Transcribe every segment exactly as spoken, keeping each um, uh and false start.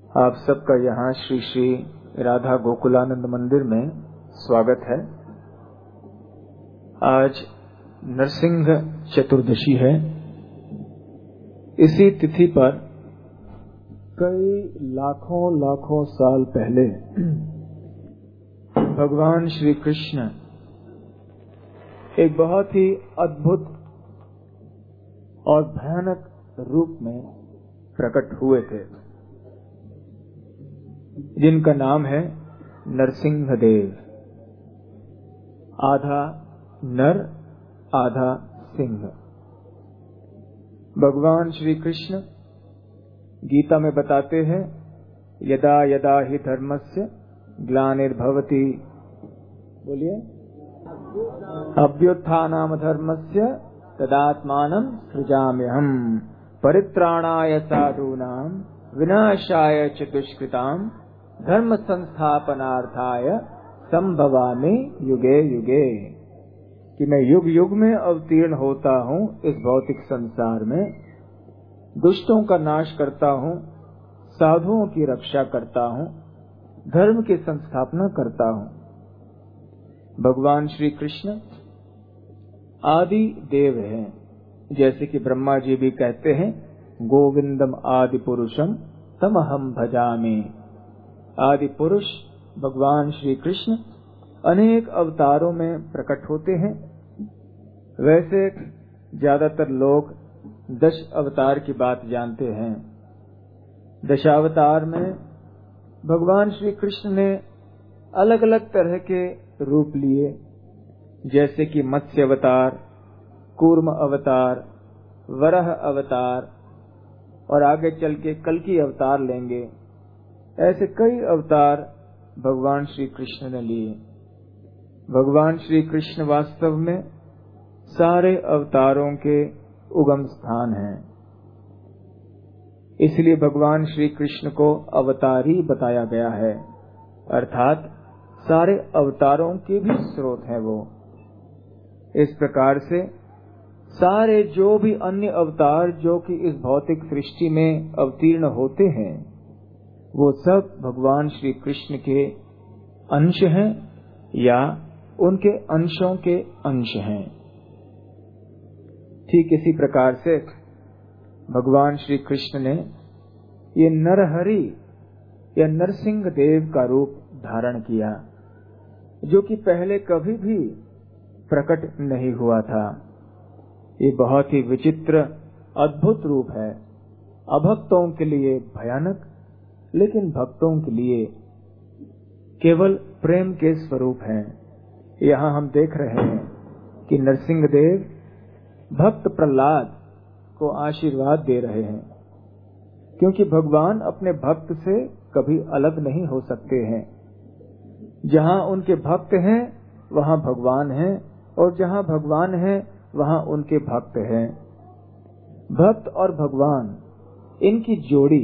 आप सबका यहाँ श्री श्री राधा गोकुलानंद मंदिर में स्वागत है। आज नरसिंह चतुर्दशी है। इसी तिथि पर कई लाखों लाखों साल पहले भगवान श्री कृष्ण एक बहुत ही अद्भुत और भयानक रूप में प्रकट हुए थे, जिनका नाम है नरसिंह देव। आधा नर आधा सिंह। भगवान श्री कृष्ण गीता में बताते हैं, यदा यदा हि धर्मस्य ग्लानिर्भवति, बोलिए, अभ्युत्थानम धर्मस्य तदात्मानं सृजाम्यहम् परित्राणाय साधूनां विनाशाय च दुष्कृताम् धर्म संस्थापनार्थाय संभवामि युगे युगे। कि मैं युग युग में अवतीर्ण होता हूँ इस भौतिक संसार में, दुष्टों का नाश करता हूँ, साधुओं की रक्षा करता हूँ, धर्म की संस्थापना करता हूँ। भगवान श्री कृष्ण आदि देव हैं, जैसे कि ब्रह्मा जी भी कहते हैं, गोविंदम आदि पुरुषम तमहम भजामि। आदि पुरुष भगवान श्री कृष्ण अनेक अवतारों में प्रकट होते हैं। वैसे ज्यादातर लोग दश अवतार की बात जानते हैं। दशावतार में भगवान श्री कृष्ण ने अलग अलग तरह के रूप लिए, जैसे कि मत्स्य अवतार, कूर्म अवतार, वराह अवतार और आगे चल के कल्कि अवतार लेंगे। ऐसे कई अवतार भगवान श्री कृष्ण ने लिए। भगवान श्री कृष्ण वास्तव में सारे अवतारों के उगम स्थान हैं। इसलिए भगवान श्री कृष्ण को अवतारी बताया गया है, अर्थात सारे अवतारों के भी स्रोत हैं वो। इस प्रकार से सारे जो भी अन्य अवतार जो कि इस भौतिक सृष्टि में अवतीर्ण होते हैं, वो सब भगवान श्री कृष्ण के अंश हैं या उनके अंशों के अंश हैं। ठीक इसी प्रकार से भगवान श्री कृष्ण ने ये नरहरि या नरसिंह देव का रूप धारण किया, जो कि पहले कभी भी प्रकट नहीं हुआ था। ये बहुत ही विचित्र अद्भुत रूप है, अभक्तों के लिए भयानक, लेकिन भक्तों के लिए केवल प्रेम के स्वरूप हैं। यहाँ हम देख रहे हैं कि नरसिंह देव भक्त प्रहलाद को आशीर्वाद दे रहे हैं, क्योंकि भगवान अपने भक्त से कभी अलग नहीं हो सकते हैं। जहाँ उनके भक्त हैं वहाँ भगवान हैं, और जहाँ भगवान हैं वहाँ उनके भक्त हैं। भक्त और भगवान, इनकी जोड़ी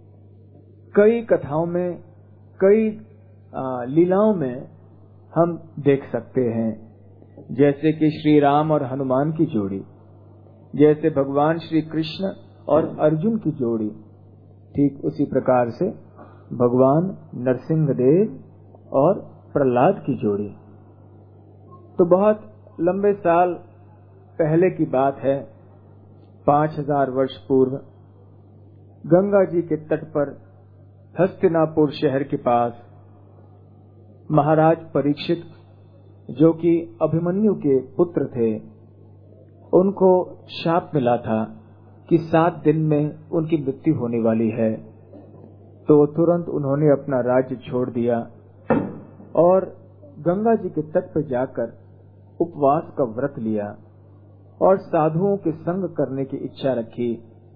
कई कथाओं में, कई लीलाओं में हम देख सकते हैं, जैसे कि श्री राम और हनुमान की जोड़ी, जैसे भगवान श्री कृष्ण और अर्जुन की जोड़ी, ठीक उसी प्रकार से भगवान नरसिंह देव और प्रहलाद की जोड़ी। तो बहुत लंबे साल पहले की बात है, पांच हजार वर्ष पूर्व गंगा जी के तट पर हस्तिनापुर शहर के पास महाराज परीक्षित, जो कि अभिमन्यु के पुत्र थे, उनको शाप मिला था कि सात दिन में उनकी मृत्यु होने वाली है। तो तुरंत उन्होंने अपना राज्य छोड़ दिया और गंगा जी के तट पर जाकर उपवास का व्रत लिया और साधुओं के संग करने की इच्छा रखी।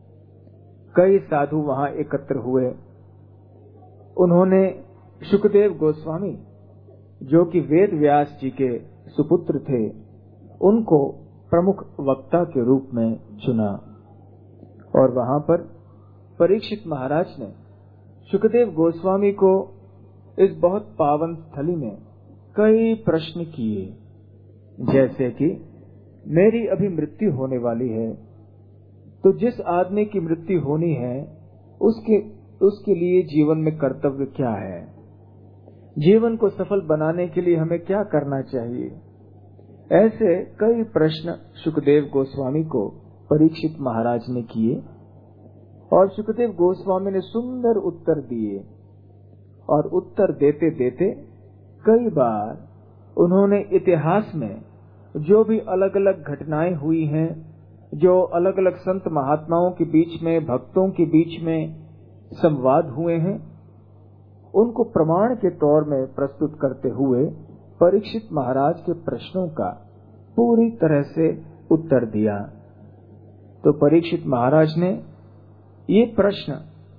कई साधु वहां एकत्र हुए। उन्होंने शुकदेव गोस्वामी, जो कि वेद व्यास जी के सुपुत्र थे, उनको प्रमुख वक्ता के रूप में चुना। और वहां पर परीक्षित महाराज ने शुकदेव गोस्वामी को इस बहुत पावन स्थली में कई प्रश्न किए, जैसे कि मेरी अभी मृत्यु होने वाली है, तो जिस आदमी की मृत्यु होनी है उसके उसके लिए जीवन में कर्तव्य क्या है, जीवन को सफल बनाने के लिए हमें क्या करना चाहिए। ऐसे कई प्रश्न सुखदेव गोस्वामी को परीक्षित महाराज ने किए और सुखदेव गोस्वामी ने सुंदर उत्तर दिए। और उत्तर देते देते कई बार उन्होंने इतिहास में जो भी अलग अलग घटनाएं हुई हैं, जो अलग अलग संत महात्माओं के बीच में, भक्तों के बीच में संवाद हुए हैं, उनको प्रमाण के तौर में प्रस्तुत करते हुए परीक्षित महाराज के प्रश्नों का पूरी तरह से उत्तर दिया। तो परीक्षित महाराज ने ये प्रश्न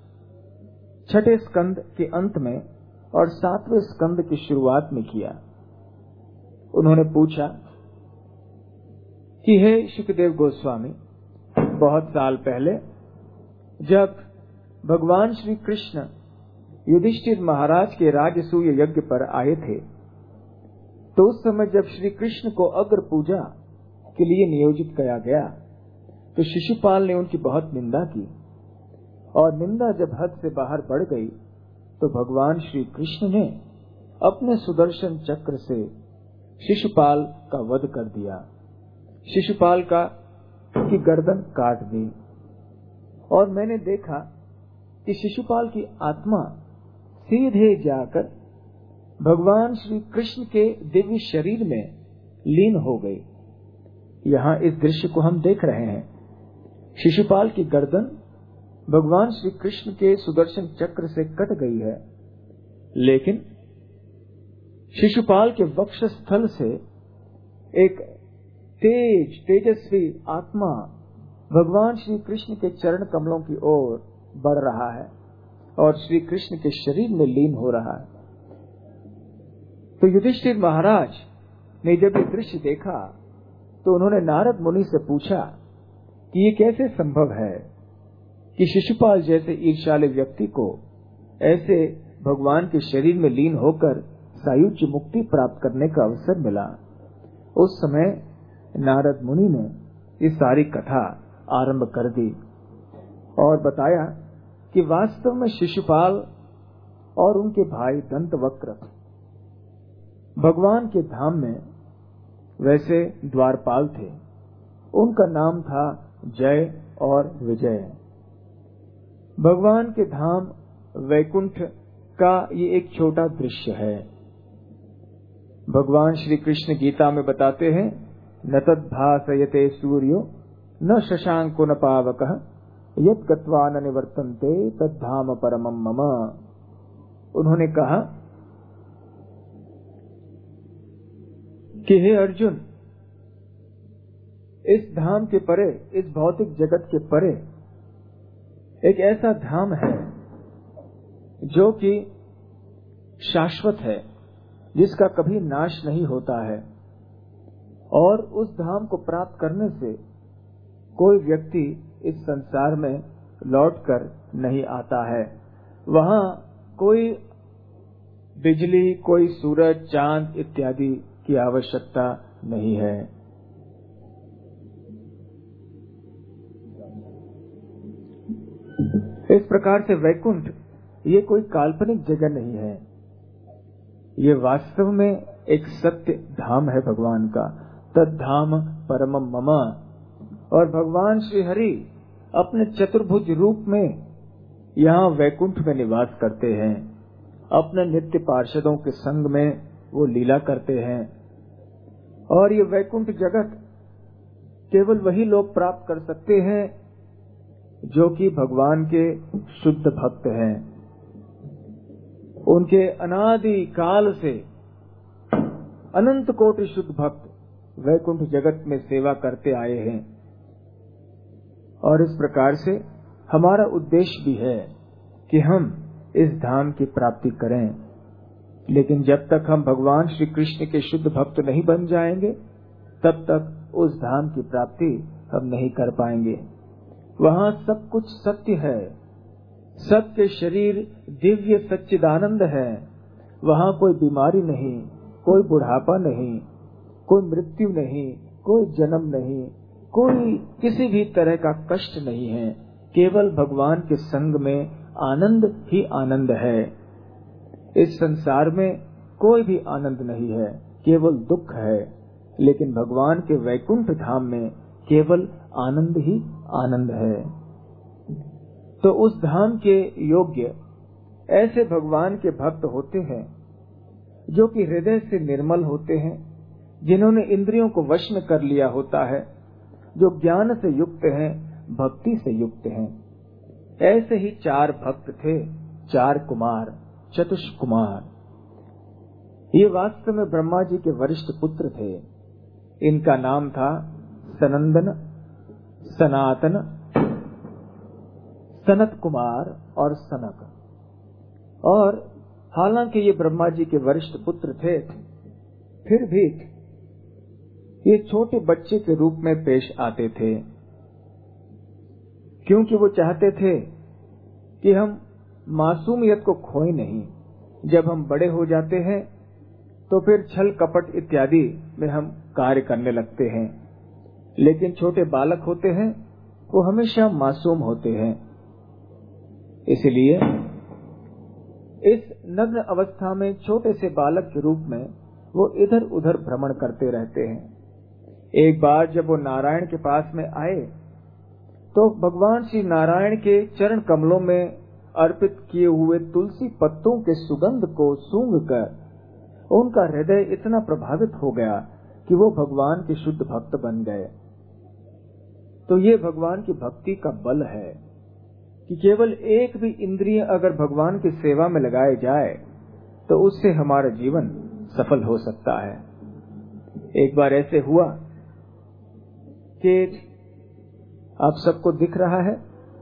छठे स्कंद के अंत में और सातवें स्कंद की शुरुआत में किया। उन्होंने पूछा कि हे सुखदेव गोस्वामी, बहुत साल पहले जब भगवान श्री कृष्ण युधिष्ठिर महाराज के राजसूय यज्ञ पर आए थे, तो उस समय जब श्री कृष्ण को अग्र पूजा के लिए नियोजित किया गया तो शिशुपाल ने उनकी बहुत निंदा की। और निंदा जब हद से बाहर बढ़ गई तो भगवान श्री कृष्ण ने अपने सुदर्शन चक्र से शिशुपाल का वध कर दिया, शिशुपाल का की गर्दन काट दी। और मैंने देखा कि शिशुपाल की आत्मा सीधे जाकर भगवान श्री कृष्ण के दिव्य शरीर में लीन हो गई। यहाँ इस दृश्य को हम देख रहे हैं। शिशुपाल की गर्दन भगवान श्री कृष्ण के सुदर्शन चक्र से कट गई है, लेकिन शिशुपाल के वक्षस्थल से एक तेज तेजस्वी आत्मा भगवान श्री कृष्ण के चरण कमलों की ओर बढ़ रहा है और श्री कृष्ण के शरीर में लीन हो रहा है। तो युधिष्ठिर महाराज ने जब ये दृश्य देखा तो उन्होंने नारद मुनि से पूछा कि ये कैसे संभव है कि शिशुपाल जैसे ईर्ष्यालु व्यक्ति को ऐसे भगवान के शरीर में लीन होकर सायुज्य मुक्ति प्राप्त करने का अवसर मिला। उस समय नारद मुनि ने ये सारी कथा आरंभ कर दी और बताया कि वास्तव में शिशुपाल और उनके भाई दंतवक्र भगवान के धाम में वैसे द्वारपाल थे। उनका नाम था जय और विजय। भगवान के धाम वैकुंठ का ये एक छोटा दृश्य है। भगवान श्री कृष्ण गीता में बताते हैं, न तद्भासयते सूर्यो न शशांको न पावकः यत् गत्वा न निवर्तन्ते तद्धाम परमं मम। उन्होंने कहा कि हे अर्जुन, इस धाम के परे, इस भौतिक जगत के परे एक ऐसा धाम है जो कि शाश्वत है, जिसका कभी नाश नहीं होता है। और उस धाम को प्राप्त करने से कोई व्यक्ति इस संसार में लौटकर नहीं आता है। वहाँ कोई बिजली, कोई सूरज, चांद इत्यादि की आवश्यकता नहीं है। इस प्रकार से वैकुंठ ये कोई काल्पनिक जगह नहीं है, ये वास्तव में एक सत्य धाम है भगवान का। तद्धाम परमं मम। और भगवान श्री हरि अपने चतुर्भुज रूप में यहाँ वैकुंठ में निवास करते हैं। अपने नित्य पार्षदों के संग में वो लीला करते हैं। और ये वैकुंठ जगत केवल वही लोग प्राप्त कर सकते हैं जो कि भगवान के शुद्ध भक्त हैं। उनके अनादि काल से अनंत कोटि शुद्ध भक्त वैकुंठ जगत में सेवा करते आए हैं। और इस प्रकार से हमारा उद्देश्य भी है कि हम इस धाम की प्राप्ति करें। लेकिन जब तक हम भगवान श्री कृष्ण के शुद्ध भक्त नहीं बन जाएंगे, तब तक उस धाम की प्राप्ति हम नहीं कर पाएंगे। वहाँ सब कुछ सत्य है, सबके शरीर दिव्य सच्चिदानंद है। वहाँ कोई बीमारी नहीं, कोई बुढ़ापा नहीं, कोई मृत्यु नहीं, कोई जन्म नहीं, कोई किसी भी तरह का कष्ट नहीं है। केवल भगवान के संग में आनंद ही आनंद है। इस संसार में कोई भी आनंद नहीं है, केवल दुख है। लेकिन भगवान के वैकुंठ धाम में केवल आनंद ही आनंद है। तो उस धाम के योग्य ऐसे भगवान के भक्त होते हैं जो कि हृदय से निर्मल होते हैं, जिन्होंने इंद्रियों को वश में कर लिया होता है, जो ज्ञान से युक्त हैं, भक्ति से युक्त हैं। ऐसे ही चार भक्त थे, चार कुमार, चतुष्कुमार। ये वास्तव में ब्रह्मा जी के वरिष्ठ पुत्र थे। इनका नाम था सनंदन, सनातन, सनत कुमार और सनक। और हालांकि ये ब्रह्मा जी के वरिष्ठ पुत्र थे, फिर भी ये छोटे बच्चे के रूप में पेश आते थे, क्योंकि वो चाहते थे कि हम मासूमियत को खोए नहीं। जब हम बड़े हो जाते हैं तो फिर छल कपट इत्यादि में हम कार्य करने लगते हैं, लेकिन छोटे बालक होते हैं वो हमेशा मासूम होते हैं। इसलिए इस नग्न अवस्था में छोटे से बालक के रूप में वो इधर उधर भ्रमण करते रहते हैं। एक बार जब वो नारायण के पास में आए तो भगवान श्री नारायण के चरण कमलों में अर्पित किए हुए तुलसी पत्तों के सुगंध को सूंघकर उनका हृदय इतना प्रभावित हो गया कि वो भगवान के शुद्ध भक्त बन गए। तो ये भगवान की भक्ति का बल है कि केवल एक भी इंद्रिय अगर भगवान की सेवा में लगाए जाए तो उससे हमारा जीवन सफल हो सकता है। एक बार ऐसे हुआ कि आप सबको दिख रहा है,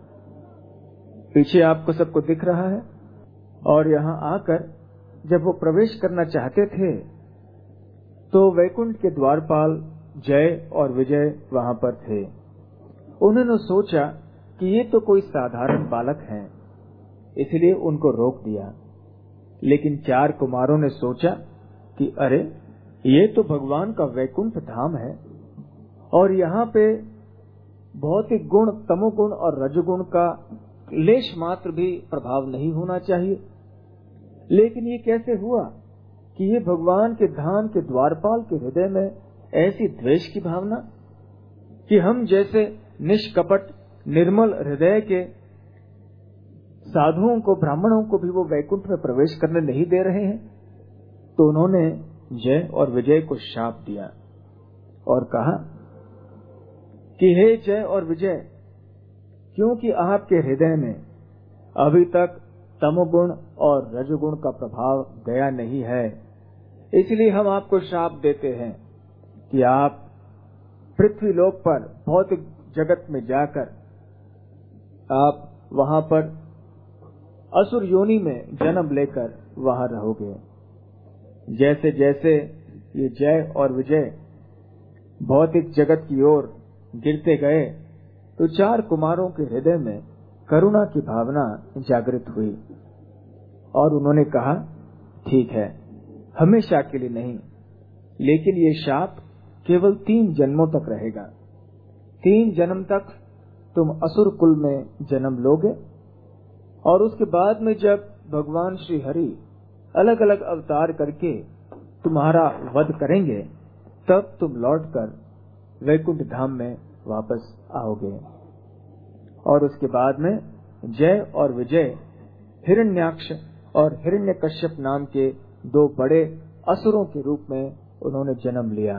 पीछे आपको सबको दिख रहा है, और यहाँ आकर जब वो प्रवेश करना चाहते थे तो वैकुंठ के द्वारपाल जय और विजय वहां पर थे। उन्होंने सोचा कि ये तो कोई साधारण बालक हैं, इसलिए उनको रोक दिया। लेकिन चार कुमारों ने सोचा कि अरे ये तो भगवान का वैकुंठ धाम है और यहाँ पे भौतिक गुण, तमोगुण और रजोगुण का लेश मात्र भी प्रभाव नहीं होना चाहिए। लेकिन ये कैसे हुआ कि ये भगवान के धाम के द्वारपाल के हृदय में ऐसी द्वेष की भावना कि हम जैसे निष्कपट निर्मल हृदय के साधुओं को, ब्राह्मणों को भी वो वैकुंठ में प्रवेश करने नहीं दे रहे हैं। तो उन्होंने जय और विजय को शाप दिया और कहा कि हे जय और विजय, क्योंकि आपके हृदय में अभी तक तमोगुण और रजोगुण का प्रभाव गया नहीं है, इसलिए हम आपको शाप देते हैं कि आप पृथ्वी लोक पर भौतिक जगत में जाकर आप वहां पर असुर योनि में जन्म लेकर वहां रहोगे। जैसे जैसे ये जय और विजय भौतिक जगत की ओर गिरते गए तो चार कुमारों के हृदय में करुणा की भावना जागृत हुई और उन्होंने कहा, ठीक है, हमेशा के लिए नहीं, लेकिन ये शाप केवल तीन जन्मों तक रहेगा। तीन जन्म तक तुम असुर कुल में जन्म लोगे और उसके बाद में जब भगवान श्री हरि अलग अलग अवतार करके तुम्हारा वध करेंगे तब तुम लौटकर वैकुंठ धाम में वापस आओगे। और उसके बाद में जय और विजय हिरण्याक्ष और हिरण्यकश्यप नाम के दो बड़े असुरों के रूप में उन्होंने जन्म लिया।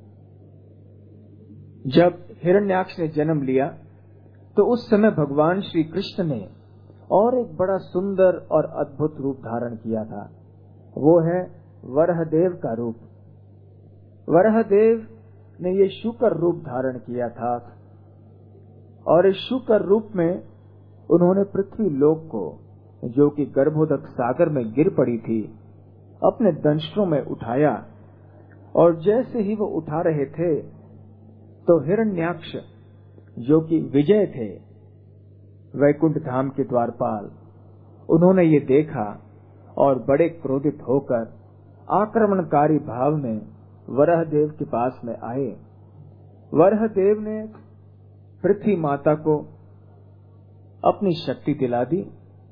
जब हिरण्याक्ष ने जन्म लिया तो उस समय भगवान श्री कृष्ण ने और एक बड़ा सुंदर और अद्भुत रूप धारण किया था। वो है वरहदेव का रूप। वरहदेव ने ये शुकर रूप धारण किया था और इस शुकर रूप में उन्होंने पृथ्वी लोक को, जो कि गर्भोदक सागर में गिर पड़ी थी, अपने दंष्ट्रों में उठाया। और जैसे ही वो उठा रहे थे तो हिरण्याक्ष, जो कि विजय थे, वैकुंठ धाम के द्वारपाल, उन्होंने ये देखा और बड़े क्रोधित होकर आक्रमणकारी भाव में वरहदेव के पास में आए। वरहदेव ने पृथ्वी माता को अपनी शक्ति दिला दी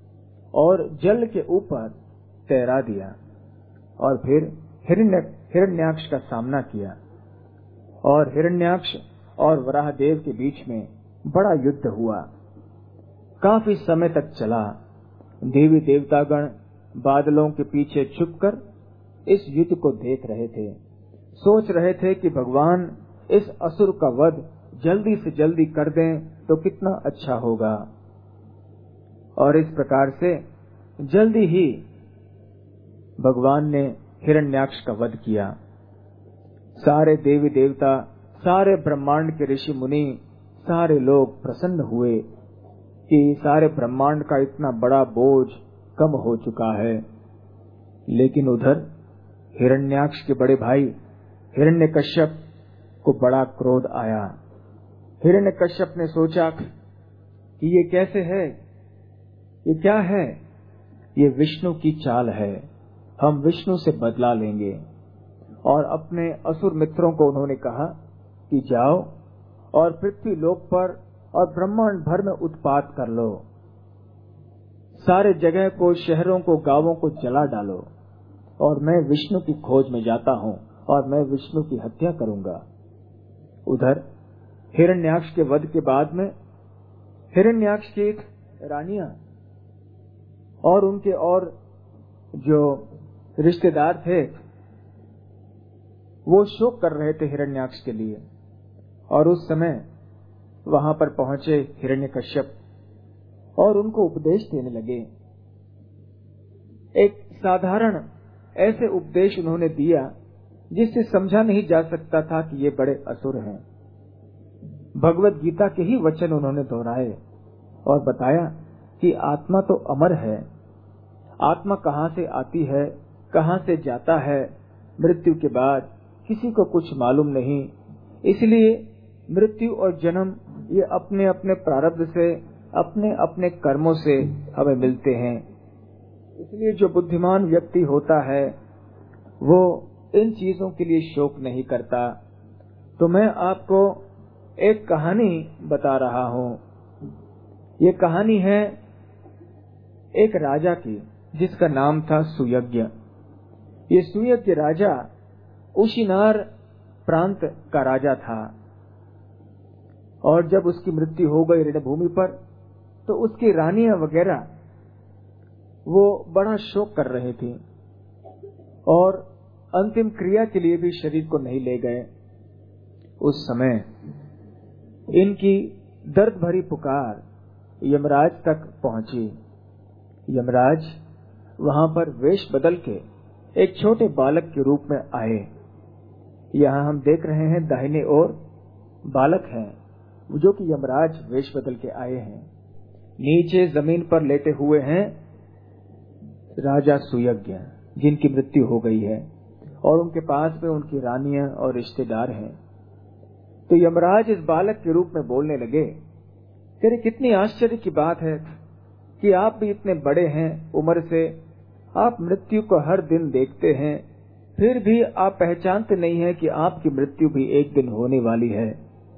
और जल के ऊपर तैरा दिया और फिर हिरण्य हिरण्याक्ष का सामना किया और हिरण्याक्ष और वराहदेव के बीच में बड़ा युद्ध हुआ। काफी समय तक चला। देवी देवतागण बादलों के पीछे छुपकर इस युद्ध को देख रहे थे, सोच रहे थे कि भगवान इस असुर का वध जल्दी से जल्दी कर दें तो कितना अच्छा होगा। और इस प्रकार से जल्दी ही भगवान ने हिरण्याक्ष का वध किया। सारे देवी देवता, सारे ब्रह्मांड के ऋषि मुनि, सारे लोग प्रसन्न हुए कि सारे ब्रह्मांड का इतना बड़ा बोझ कम हो चुका है। लेकिन उधर हिरण्याक्ष के बड़े भाई हिरण्यकश्यप को बड़ा क्रोध आया। हिरण्यकश्यप ने सोचा कि ये कैसे है, ये क्या है, ये विष्णु की चाल है, हम विष्णु से बदला लेंगे। और अपने असुर मित्रों को उन्होंने कहा कि जाओ और पृथ्वी लोक पर और ब्रह्मांड भर में उत्पात कर लो, सारे जगह को, शहरों को, गांवों को जला डालो और मैं विष्णु की खोज में जाता हूँ और मैं विष्णु की हत्या करूंगा। उधर हिरण्याक्ष के वध के बाद में हिरण्याक्ष की रानियां और उनके और जो रिश्तेदार थे वो शोक कर रहे थे हिरण्याक्ष के लिए। और उस समय वहां पर पहुंचे हिरण्यकश्यप और उनको उपदेश देने लगे। एक साधारण ऐसे उपदेश उन्होंने दिया जिससे समझा नहीं जा सकता था कि ये बड़े असुर हैं। भगवत गीता के ही वचन उन्होंने दोहराए और बताया कि आत्मा तो अमर है, आत्मा कहाँ से आती है, कहाँ से जाता है, मृत्यु के बाद किसी को कुछ मालूम नहीं। इसलिए मृत्यु और जन्म ये अपने अपने प्रारब्ध से, अपने अपने कर्मों से हमें मिलते हैं। इसलिए जो बुद्धिमान व्यक्ति होता है वो इन चीजों के लिए शोक नहीं करता। तो मैं आपको एक कहानी बता रहा हूँ। ये कहानी है एक राजा की जिसका नाम था सुयज्ञ। ये सुयज्ञ राजा उशिनार प्रांत का राजा था और जब उसकी मृत्यु हो गई रणभूमि पर तो उसकी रानियां वगैरह वो बड़ा शोक कर रही थी और अंतिम क्रिया के लिए भी शरीर को नहीं ले गए। उस समय इनकी दर्द भरी पुकार यमराज तक पहुंची। यमराज वहां पर वेश बदल के एक छोटे बालक के रूप में आए। यहाँ हम देख रहे हैं दाहिने ओर बालक हैं जो कि यमराज वेश बदल के आए हैं। नीचे जमीन पर लेटे हुए हैं राजा सुयज्ञ जिनकी मृत्यु हो गई है और उनके पास में उनकी रानियां और रिश्तेदार हैं। तो यमराज इस बालक के रूप में बोलने लगे, तेरे कितनी आश्चर्य की बात है कि आप भी इतने बड़े हैं उम्र से, आप मृत्यु को हर दिन देखते हैं, फिर भी आप पहचानते नहीं हैं कि आपकी मृत्यु भी एक दिन होने वाली है।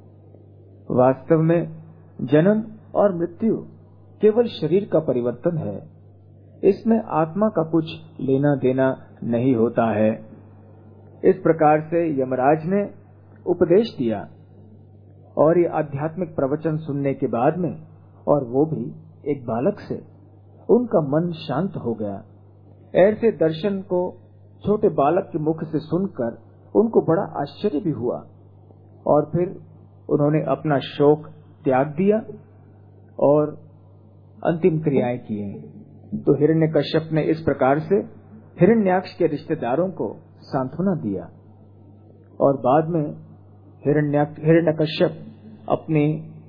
वास्तव में जन्म और मृत्यु केवल शरीर का परिवर्तन है, इसमें आत्मा का कुछ लेना देना नहीं होता है। इस प्रकार से यमराज ने उपदेश दिया और ये आध्यात्मिक प्रवचन सुनने के बाद में, और वो भी एक बालक से, उनका मन शांत हो गया। ऐसे दर्शन को छोटे बालक के मुख से सुनकर उनको बड़ा आश्चर्य भी हुआ और फिर उन्होंने अपना शोक त्याग दिया और अंतिम क्रियाएं किए। तो हिरण्यकश्यप ने इस प्रकार से हिरण्याक्ष के रिश्तेदारों को सांत्वना दिया और बाद में हिरण्यकश्यप अपने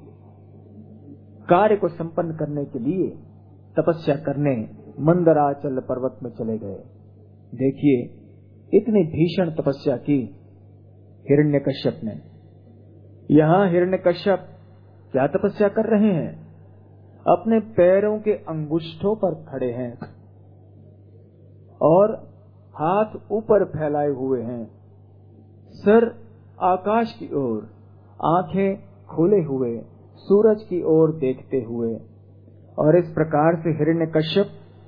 कार्य को संपन्न करने के लिए तपस्या करने मंदराचल पर्वत में चले गए। देखिए इतनी भीषण तपस्या की हिरण्यकश्यप ने। यहाँ हिरण्यकश्यप क्या तपस्या कर रहे हैं? अपने पैरों के अंगुष्ठों पर खड़े हैं और हाथ ऊपर फैलाए हुए हैं, सर आकाश की ओर, आंखें खोले हुए सूरज की ओर देखते हुए। और इस प्रकार से हिरण्यकश्यप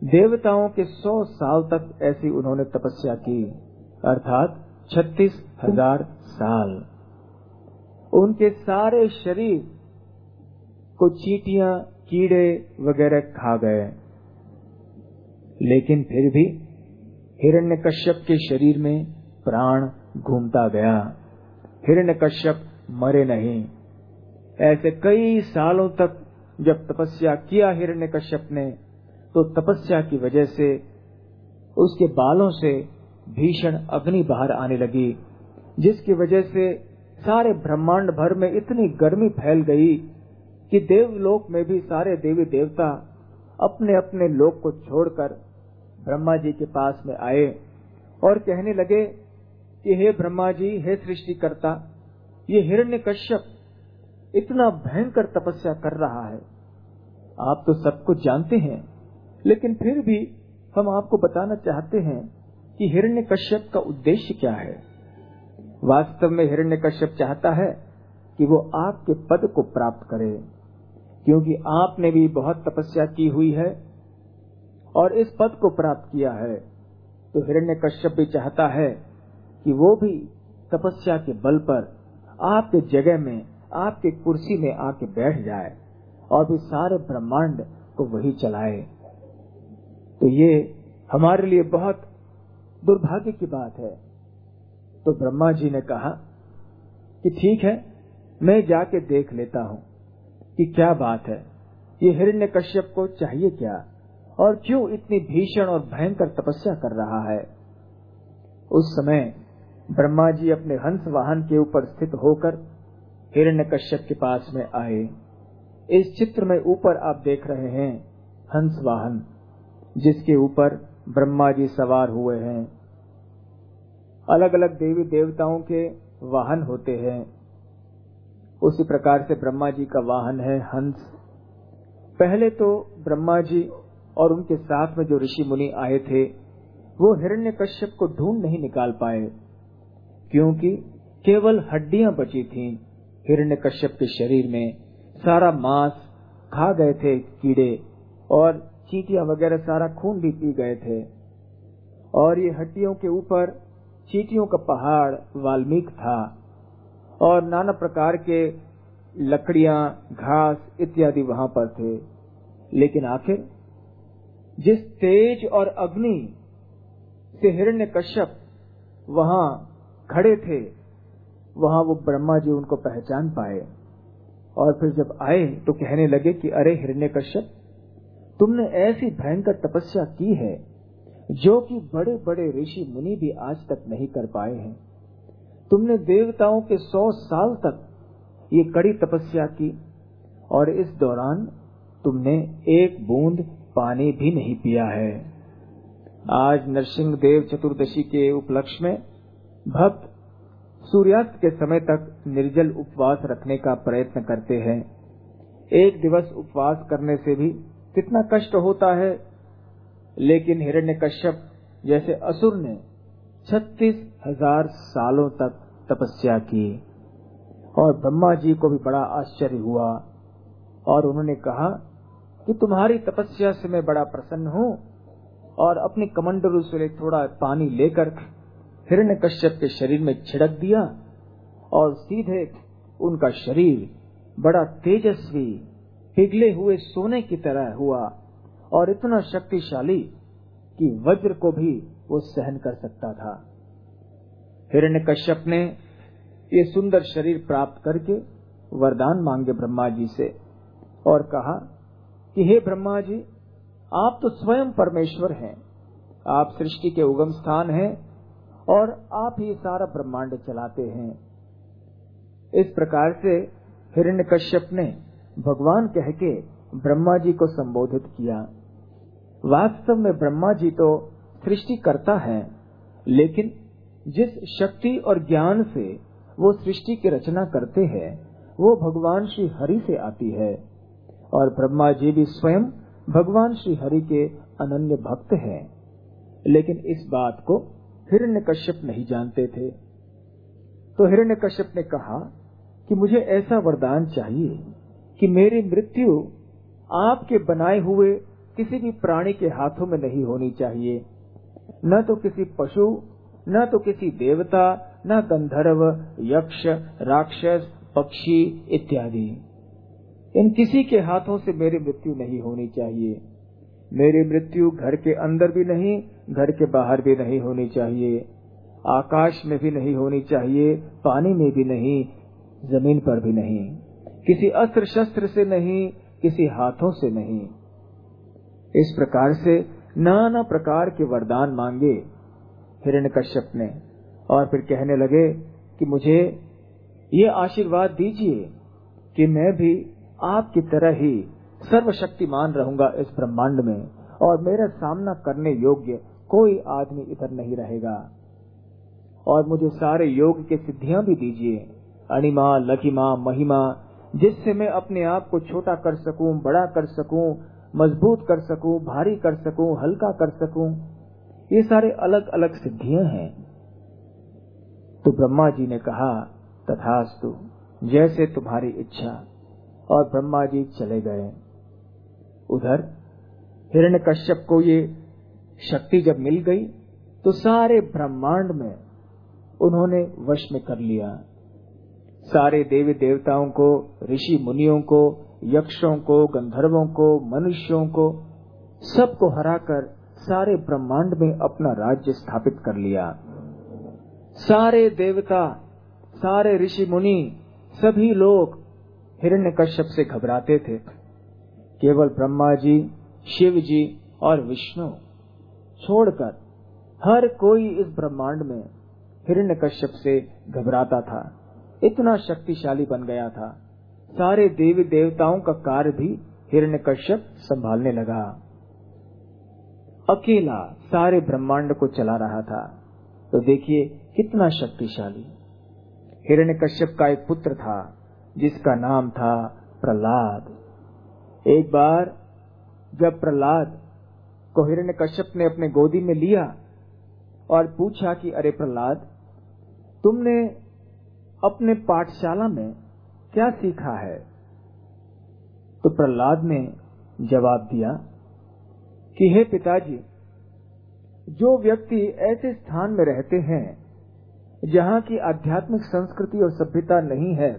देवताओं के सौ साल तक ऐसी उन्होंने तपस्या की, अर्थात छत्तीस हजार साल। उनके सारे शरीर को चींटियां, कीड़े वगैरह खा गए, लेकिन फिर भी हिरण्यकश्यप के शरीर में प्राण घूमता गया। हिरण्यकश्यप मरे नहीं। ऐसे कई सालों तक जब तपस्या किया हिरण्यकश्यप ने, तो तपस्या की वजह से उसके बालों से भीषण अग्नि बाहर आने लगी, जिसकी वजह से सारे ब्रह्मांड भर में इतनी गर्मी फैल गई कि देवलोक में भी सारे देवी देवता अपने अपने लोक को छोड़कर ब्रह्मा जी के पास में आए और कहने लगे कि हे ब्रह्मा जी, हे सृष्टिकर्ता, ये हिरण्यकश्यप इतना भयंकर तपस्या कर रहा है। आप तो सब कुछ जानते हैं, लेकिन फिर भी हम आपको बताना चाहते हैं कि हिरण्यकश्यप का उद्देश्य क्या है। वास्तव में हिरण्यकश्यप चाहता है कि वो आपके पद को प्राप्त करे, क्योंकि आपने भी बहुत तपस्या की हुई है और इस पद को प्राप्त किया है। तो हिरण्यकश्यप भी चाहता है कि वो भी तपस्या के बल पर आपके जगह में, आपके कुर्सी में आके बैठ जाए और भी सारे ब्रह्मांड को वही चलाए। तो ये हमारे लिए बहुत दुर्भाग्य की बात है। तो ब्रह्मा जी ने कहा कि ठीक है, मैं जाके देख लेता हूँ कि क्या बात है, ये हिरण्यकश्यप को चाहिए क्या और क्यों इतनी भीषण और भयंकर तपस्या कर रहा है। उस समय ब्रह्मा जी अपने हंस वाहन के ऊपर स्थित होकर हिरण्यकश्यप के पास में आए। इस चित्र में ऊपर आप देख रहे हैं हंस वाहन, जिसके ऊपर ब्रह्मा जी सवार हुए हैं। अलग अलग देवी देवताओं के वाहन होते हैं, उसी प्रकार से ब्रह्मा जी का वाहन है हंस। पहले तो ब्रह्मा जी और उनके साथ में जो ऋषि मुनि आए थे, वो हिरण्यकश्यप को ढूंढ नहीं निकाल पाए, क्योंकि केवल हड्डियां बची थीं हिरण्यकश्यप के शरीर में। सारा मांस खा गए थे कीड़े, और चींटियां वगैरह सारा खून भी पी गए थे। और ये हड्डियों के ऊपर चींटियों का पहाड़ वाल्मीक था, और नाना प्रकार के लकड़ियां, घास इत्यादि वहां पर थे। लेकिन आखिर जिस तेज और अग्नि से हिरण्यकश्यप वहां खड़े थे, वहां वो ब्रह्मा जी उनको पहचान पाए। और फिर जब आए तो कहने लगे कि अरे हिरण्यकश्यप, तुमने ऐसी भयंकर तपस्या की है जो कि बड़े बड़े ऋषि मुनि भी आज तक नहीं कर पाए हैं। तुमने देवताओं के सौ साल तक ये कड़ी तपस्या की, और इस दौरान तुमने एक बूंद पानी भी नहीं पिया है। आज नरसिंह देव चतुर्दशी के उपलक्ष्य में भक्त सूर्यास्त के समय तक निर्जल उपवास रखने का प्रयत्न करते हैं। एक दिवस उपवास करने से भी कितना कष्ट होता है, लेकिन हिरण्यकश्यप जैसे असुर ने छत्तीस हजार सालों तक तपस्या की। और ब्रह्मा जी को भी बड़ा आश्चर्य हुआ, और उन्होंने कहा कि तुम्हारी तपस्या से मैं बड़ा प्रसन्न हूँ, और अपनी कमंडलू से थोड़ा पानी लेकर हिरण्यकश्यप के शरीर में छिड़क दिया, और सीधे उनका शरीर बड़ा तेजस्वी पिघले हुए सोने की तरह हुआ, और इतना शक्तिशाली कि वज्र को भी वो सहन कर सकता था। हिरण्यकश्यप ने ये सुंदर शरीर प्राप्त करके वरदान मांगे ब्रह्मा जी से, और कहा कि हे ब्रह्मा जी, आप तो स्वयं परमेश्वर हैं, आप सृष्टि के उगम स्थान हैं, और आप ही सारा ब्रह्मांड चलाते हैं। इस प्रकार से हिरण्यकश्यप ने भगवान कह के ब्रह्मा जी को संबोधित किया। वास्तव में ब्रह्मा जी तो सृष्टि करता है, लेकिन जिस शक्ति और ज्ञान से वो सृष्टि की रचना करते हैं, वो भगवान श्री हरि से आती है। और ब्रह्मा जी भी स्वयं भगवान श्री हरि के अनन्य भक्त हैं, लेकिन इस बात को हिरण्यकश्यप नहीं जानते थे। तो हिरण्यकश्यप ने कहा कि मुझे ऐसा वरदान चाहिए कि मेरी मृत्यु आपके बनाए हुए किसी भी प्राणी के हाथों में नहीं होनी चाहिए, न तो किसी पशु, न तो किसी देवता, न गंधर्व, यक्ष, राक्षस, पक्षी इत्यादि। इन किसी के हाथों से मेरी मृत्यु नहीं होनी चाहिए। मेरी मृत्यु घर के अंदर भी नहीं, घर के बाहर भी नहीं होनी चाहिए, आकाश में भी नहीं होनी चाहिए, पानी में भी नहीं, जमीन पर भी नहीं, किसी अस्त्र शस्त्र से नहीं, किसी हाथों से नहीं। इस प्रकार से नाना प्रकार के वरदान मांगे हिरण्यकश्यप ने, और फिर कहने लगे कि मुझे ये आशीर्वाद दीजिए कि मैं भी आपकी तरह ही सर्वशक्तिमान रहूंगा इस ब्रह्मांड में, और मेरा सामना करने योग्य कोई आदमी इधर नहीं रहेगा। और मुझे सारे योग के सिद्धियां भी दीजिए, अणिमा, लघिमा, महिमा, जिससे मैं अपने आप को छोटा कर सकूं, बड़ा कर सकूं, मजबूत कर सकूं, भारी कर सकूं, हल्का कर सकूं। ये सारे अलग अलग सिद्धियां हैं। तो ब्रह्मा जी ने कहा, तथास्तु, जैसे तुम्हारी इच्छा। और ब्रह्मा जी चले गए। उधर हिरण्यकश्यप को ये शक्ति जब मिल गई तो सारे ब्रह्मांड में उन्होंने वश में कर लिया। सारे देवी देवताओं को, ऋषि मुनियों को, यक्षों को, गंधर्वों को, मनुष्यों को, सबको हराकर सारे ब्रह्मांड में अपना राज्य स्थापित कर लिया। सारे देवता, सारे ऋषि मुनि, सभी लोग हिरण्यकश्यप से घबराते थे। केवल ब्रह्मा जी, शिव जी और विष्णु छोड़कर हर कोई इस ब्रह्मांड में हिरण्यकश्यप से घबराता था। इतना शक्तिशाली बन गया था। सारे देवी देवताओं का कार्य भी हिरण्यकश्यप संभालने लगा। अकेला सारे ब्रह्मांड को चला रहा था। तो देखिए कितना शक्तिशाली। हिरण्यकश्यप का एक पुत्र था जिसका नाम था प्रहलाद। एक बार जब प्रहलाद को हिरण्यकश्यप ने अपने गोदी में लिया और पूछा कि अरे प्रहलाद, तुमने अपने पाठशाला में क्या सीखा है? तो प्रहलाद ने जवाब दिया कि हे पिताजी, जो व्यक्ति ऐसे स्थान में रहते हैं जहाँ की आध्यात्मिक संस्कृति और सभ्यता नहीं है,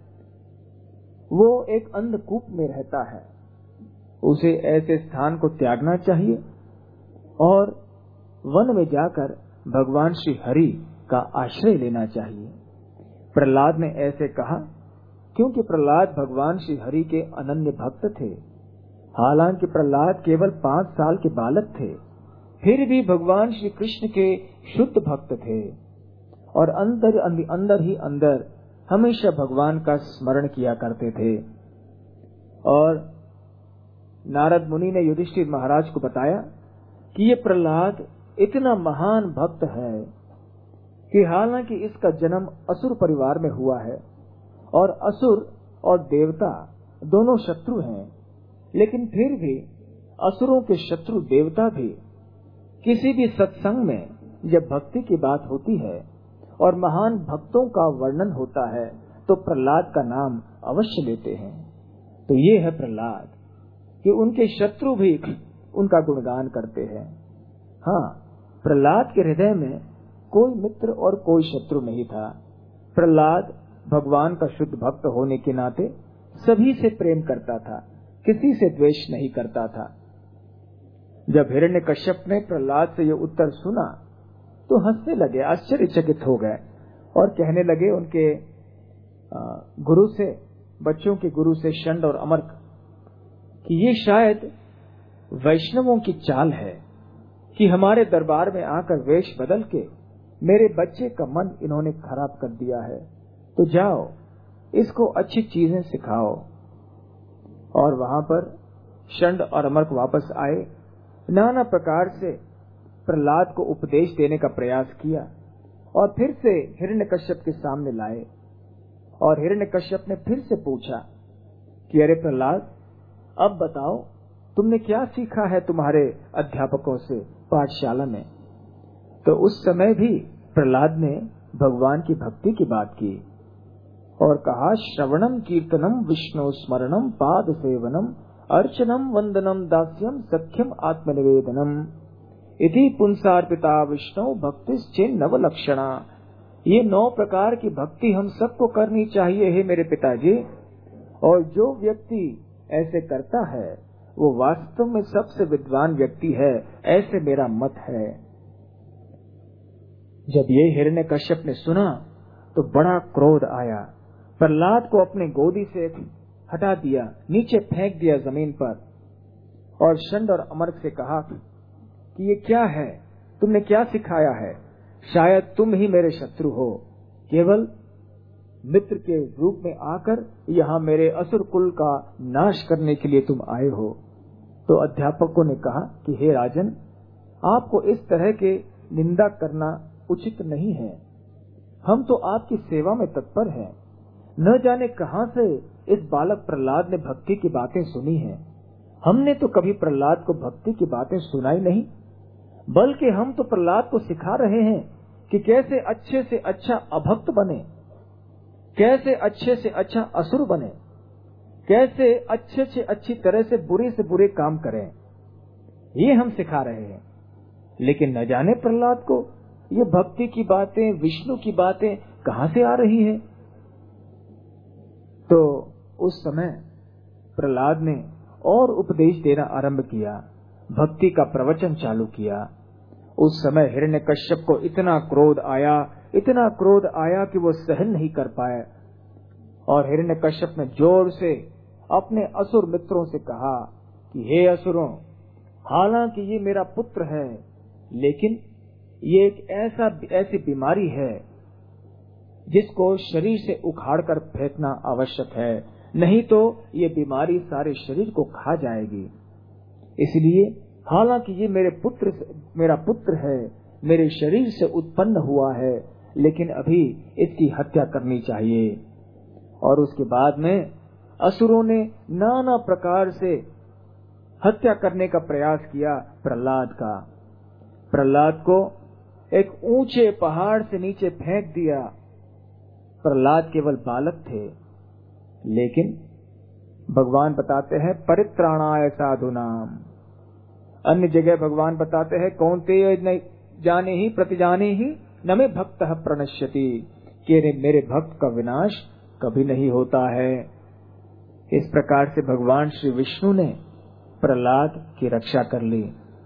वो एक अंधकूप में रहता है। उसे ऐसे स्थान को त्यागना चाहिए और वन में जाकर भगवान श्री हरि का आश्रय लेना चाहिए। प्रहलाद ने ऐसे कहा क्योंकि प्रहलाद भगवान श्री हरि के अनन्य भक्त थे। हालांकि प्रहलाद केवल पांच साल के बालक थे, फिर भी भगवान श्री कृष्ण के शुद्ध भक्त थे और अंदर अंदर ही अंदर हमेशा भगवान का स्मरण किया करते थे। और नारद मुनि ने युधिष्ठिर महाराज को बताया कि ये प्रहलाद इतना महान भक्त है कि हालांकि इसका जन्म असुर परिवार में हुआ है और असुर और देवता दोनों शत्रु हैं, लेकिन फिर भी असुरों के शत्रु देवता भी किसी भी सत्संग में जब भक्ति की बात होती है और महान भक्तों का वर्णन होता है तो प्रहलाद का नाम अवश्य लेते हैं। तो ये है प्रहलाद कि उनके शत्रु भी उनका गुणगान करते हैं। हाँ, प्रहलाद के हृदय में कोई मित्र और कोई शत्रु नहीं था। प्रहलाद भगवान का शुद्ध भक्त होने के नाते सभी से प्रेम करता था, किसी से द्वेष नहीं करता था। जब हिरण्यकश्यप ने प्रहलाद से ये उत्तर सुना तो हंसने लगे, आश्चर्यचकित हो गए और कहने लगे उनके गुरु से, बच्चों के गुरु से षंड और अमर्क, कि ये शायद वैष्णवों की चाल है कि हमारे दरबार में आकर वेश बदल के मेरे बच्चे का मन इन्होंने खराब कर दिया है। तो जाओ, इसको अच्छी चीजें सिखाओ। और वहां पर षंड और अमर्क वापस आए, नाना प्रकार से प्रहलाद को उपदेश देने का प्रयास किया और फिर से हिरण्यकश्यप के सामने लाए। और हिरण्यकश्यप ने फिर से पूछा कि अरे प्रहलाद, अब बताओ तुमने क्या सीखा है तुम्हारे अध्यापकों से पाठशाला में? तो उस समय भी प्रहलाद ने भगवान की भक्ति की बात की और कहा, श्रवणम कीर्तनम विष्णु स्मरणम पाद सेवनम अर्चनम वंदनम दास्यम सख्यम आत्मनिवेदनम इति पुंसार्पिता विष्णु भक्ति नव लक्षणा। ये नौ प्रकार की भक्ति हम सबको करनी चाहिए हे मेरे पिताजी, और जो व्यक्ति ऐसे करता है वो वास्तव में सबसे विद्वान व्यक्ति है, ऐसे मेरा मत है। जब ये हिरण्यकश्यप ने सुना तो बड़ा क्रोध आया, प्रहलाद को अपने गोदी से हटा दिया, नीचे फेंक दिया जमीन पर, और षंड और अमर्क से कहा कि ये क्या है, तुमने क्या सिखाया है? शायद तुम ही मेरे शत्रु हो, केवल मित्र के रूप में आकर यहाँ मेरे असुर कुल का नाश करने के लिए तुम आए हो। तो अध्यापकों ने कहा कि हे राजन, आपको इस तरह के निंदा करना उचित नहीं है, हम तो आपकी सेवा में तत्पर हैं। न जाने कहां से इस बालक प्रहलाद ने भक्ति की बातें सुनी हैं। हमने तो कभी प्रहलाद को भक्ति की बातें सुनाई नहीं, बल्कि हम तो प्रहलाद को सिखा रहे हैं कि कैसे अच्छे से अच्छा अभक्त बने, कैसे अच्छे से अच्छा असुर बने, कैसे अच्छे से अच्छी तरह से बुरे से बुरे काम करें, ये हम सिखा रहे हैं। लेकिन न जाने प्रहलाद को ये भक्ति की बातें, विष्णु की बातें कहां से आ रही है। तो उस समय प्रहलाद ने और उपदेश देना आरंभ किया, भक्ति का प्रवचन चालू किया। उस समय हिरण्यकश्यप को इतना क्रोध आया, इतना क्रोध आया कि वो सहन नहीं कर पाए, और हिरण्यकश्यप ने जोर से अपने असुर मित्रों से कहा कि हे असुरों, हालांकि ये मेरा पुत्र है, लेकिन ये एक ऐसा ऐसी बीमारी है जिसको शरीर से उखाड़कर फेंकना आवश्यक है, नहीं तो ये बीमारी सारे शरीर को खा जाएगी। इसलिए हालांकि ये मेरे पुत्र मेरा पुत्र है, मेरे शरीर से उत्पन्न हुआ है, लेकिन अभी इसकी हत्या करनी चाहिए। और उसके बाद में असुरों ने नाना प्रकार से हत्या करने का प्रयास किया प्रहलाद का। प्रहलाद को एक ऊंचे पहाड़ से नीचे फेंक दिया। प्रहलाद केवल बालक थे, लेकिन भगवान बताते हैं परित्राणाय साधुनाम। अन्य जगह भगवान बताते हैं कौन्तेय न जाने ही प्रतिजाने ही न मे भक्तः प्रणश्यति, कि मेरे भक्त का विनाश कभी नहीं होता है। इस प्रकार से भगवान श्री विष्णु ने प्रहलाद की रक्षा कर ली।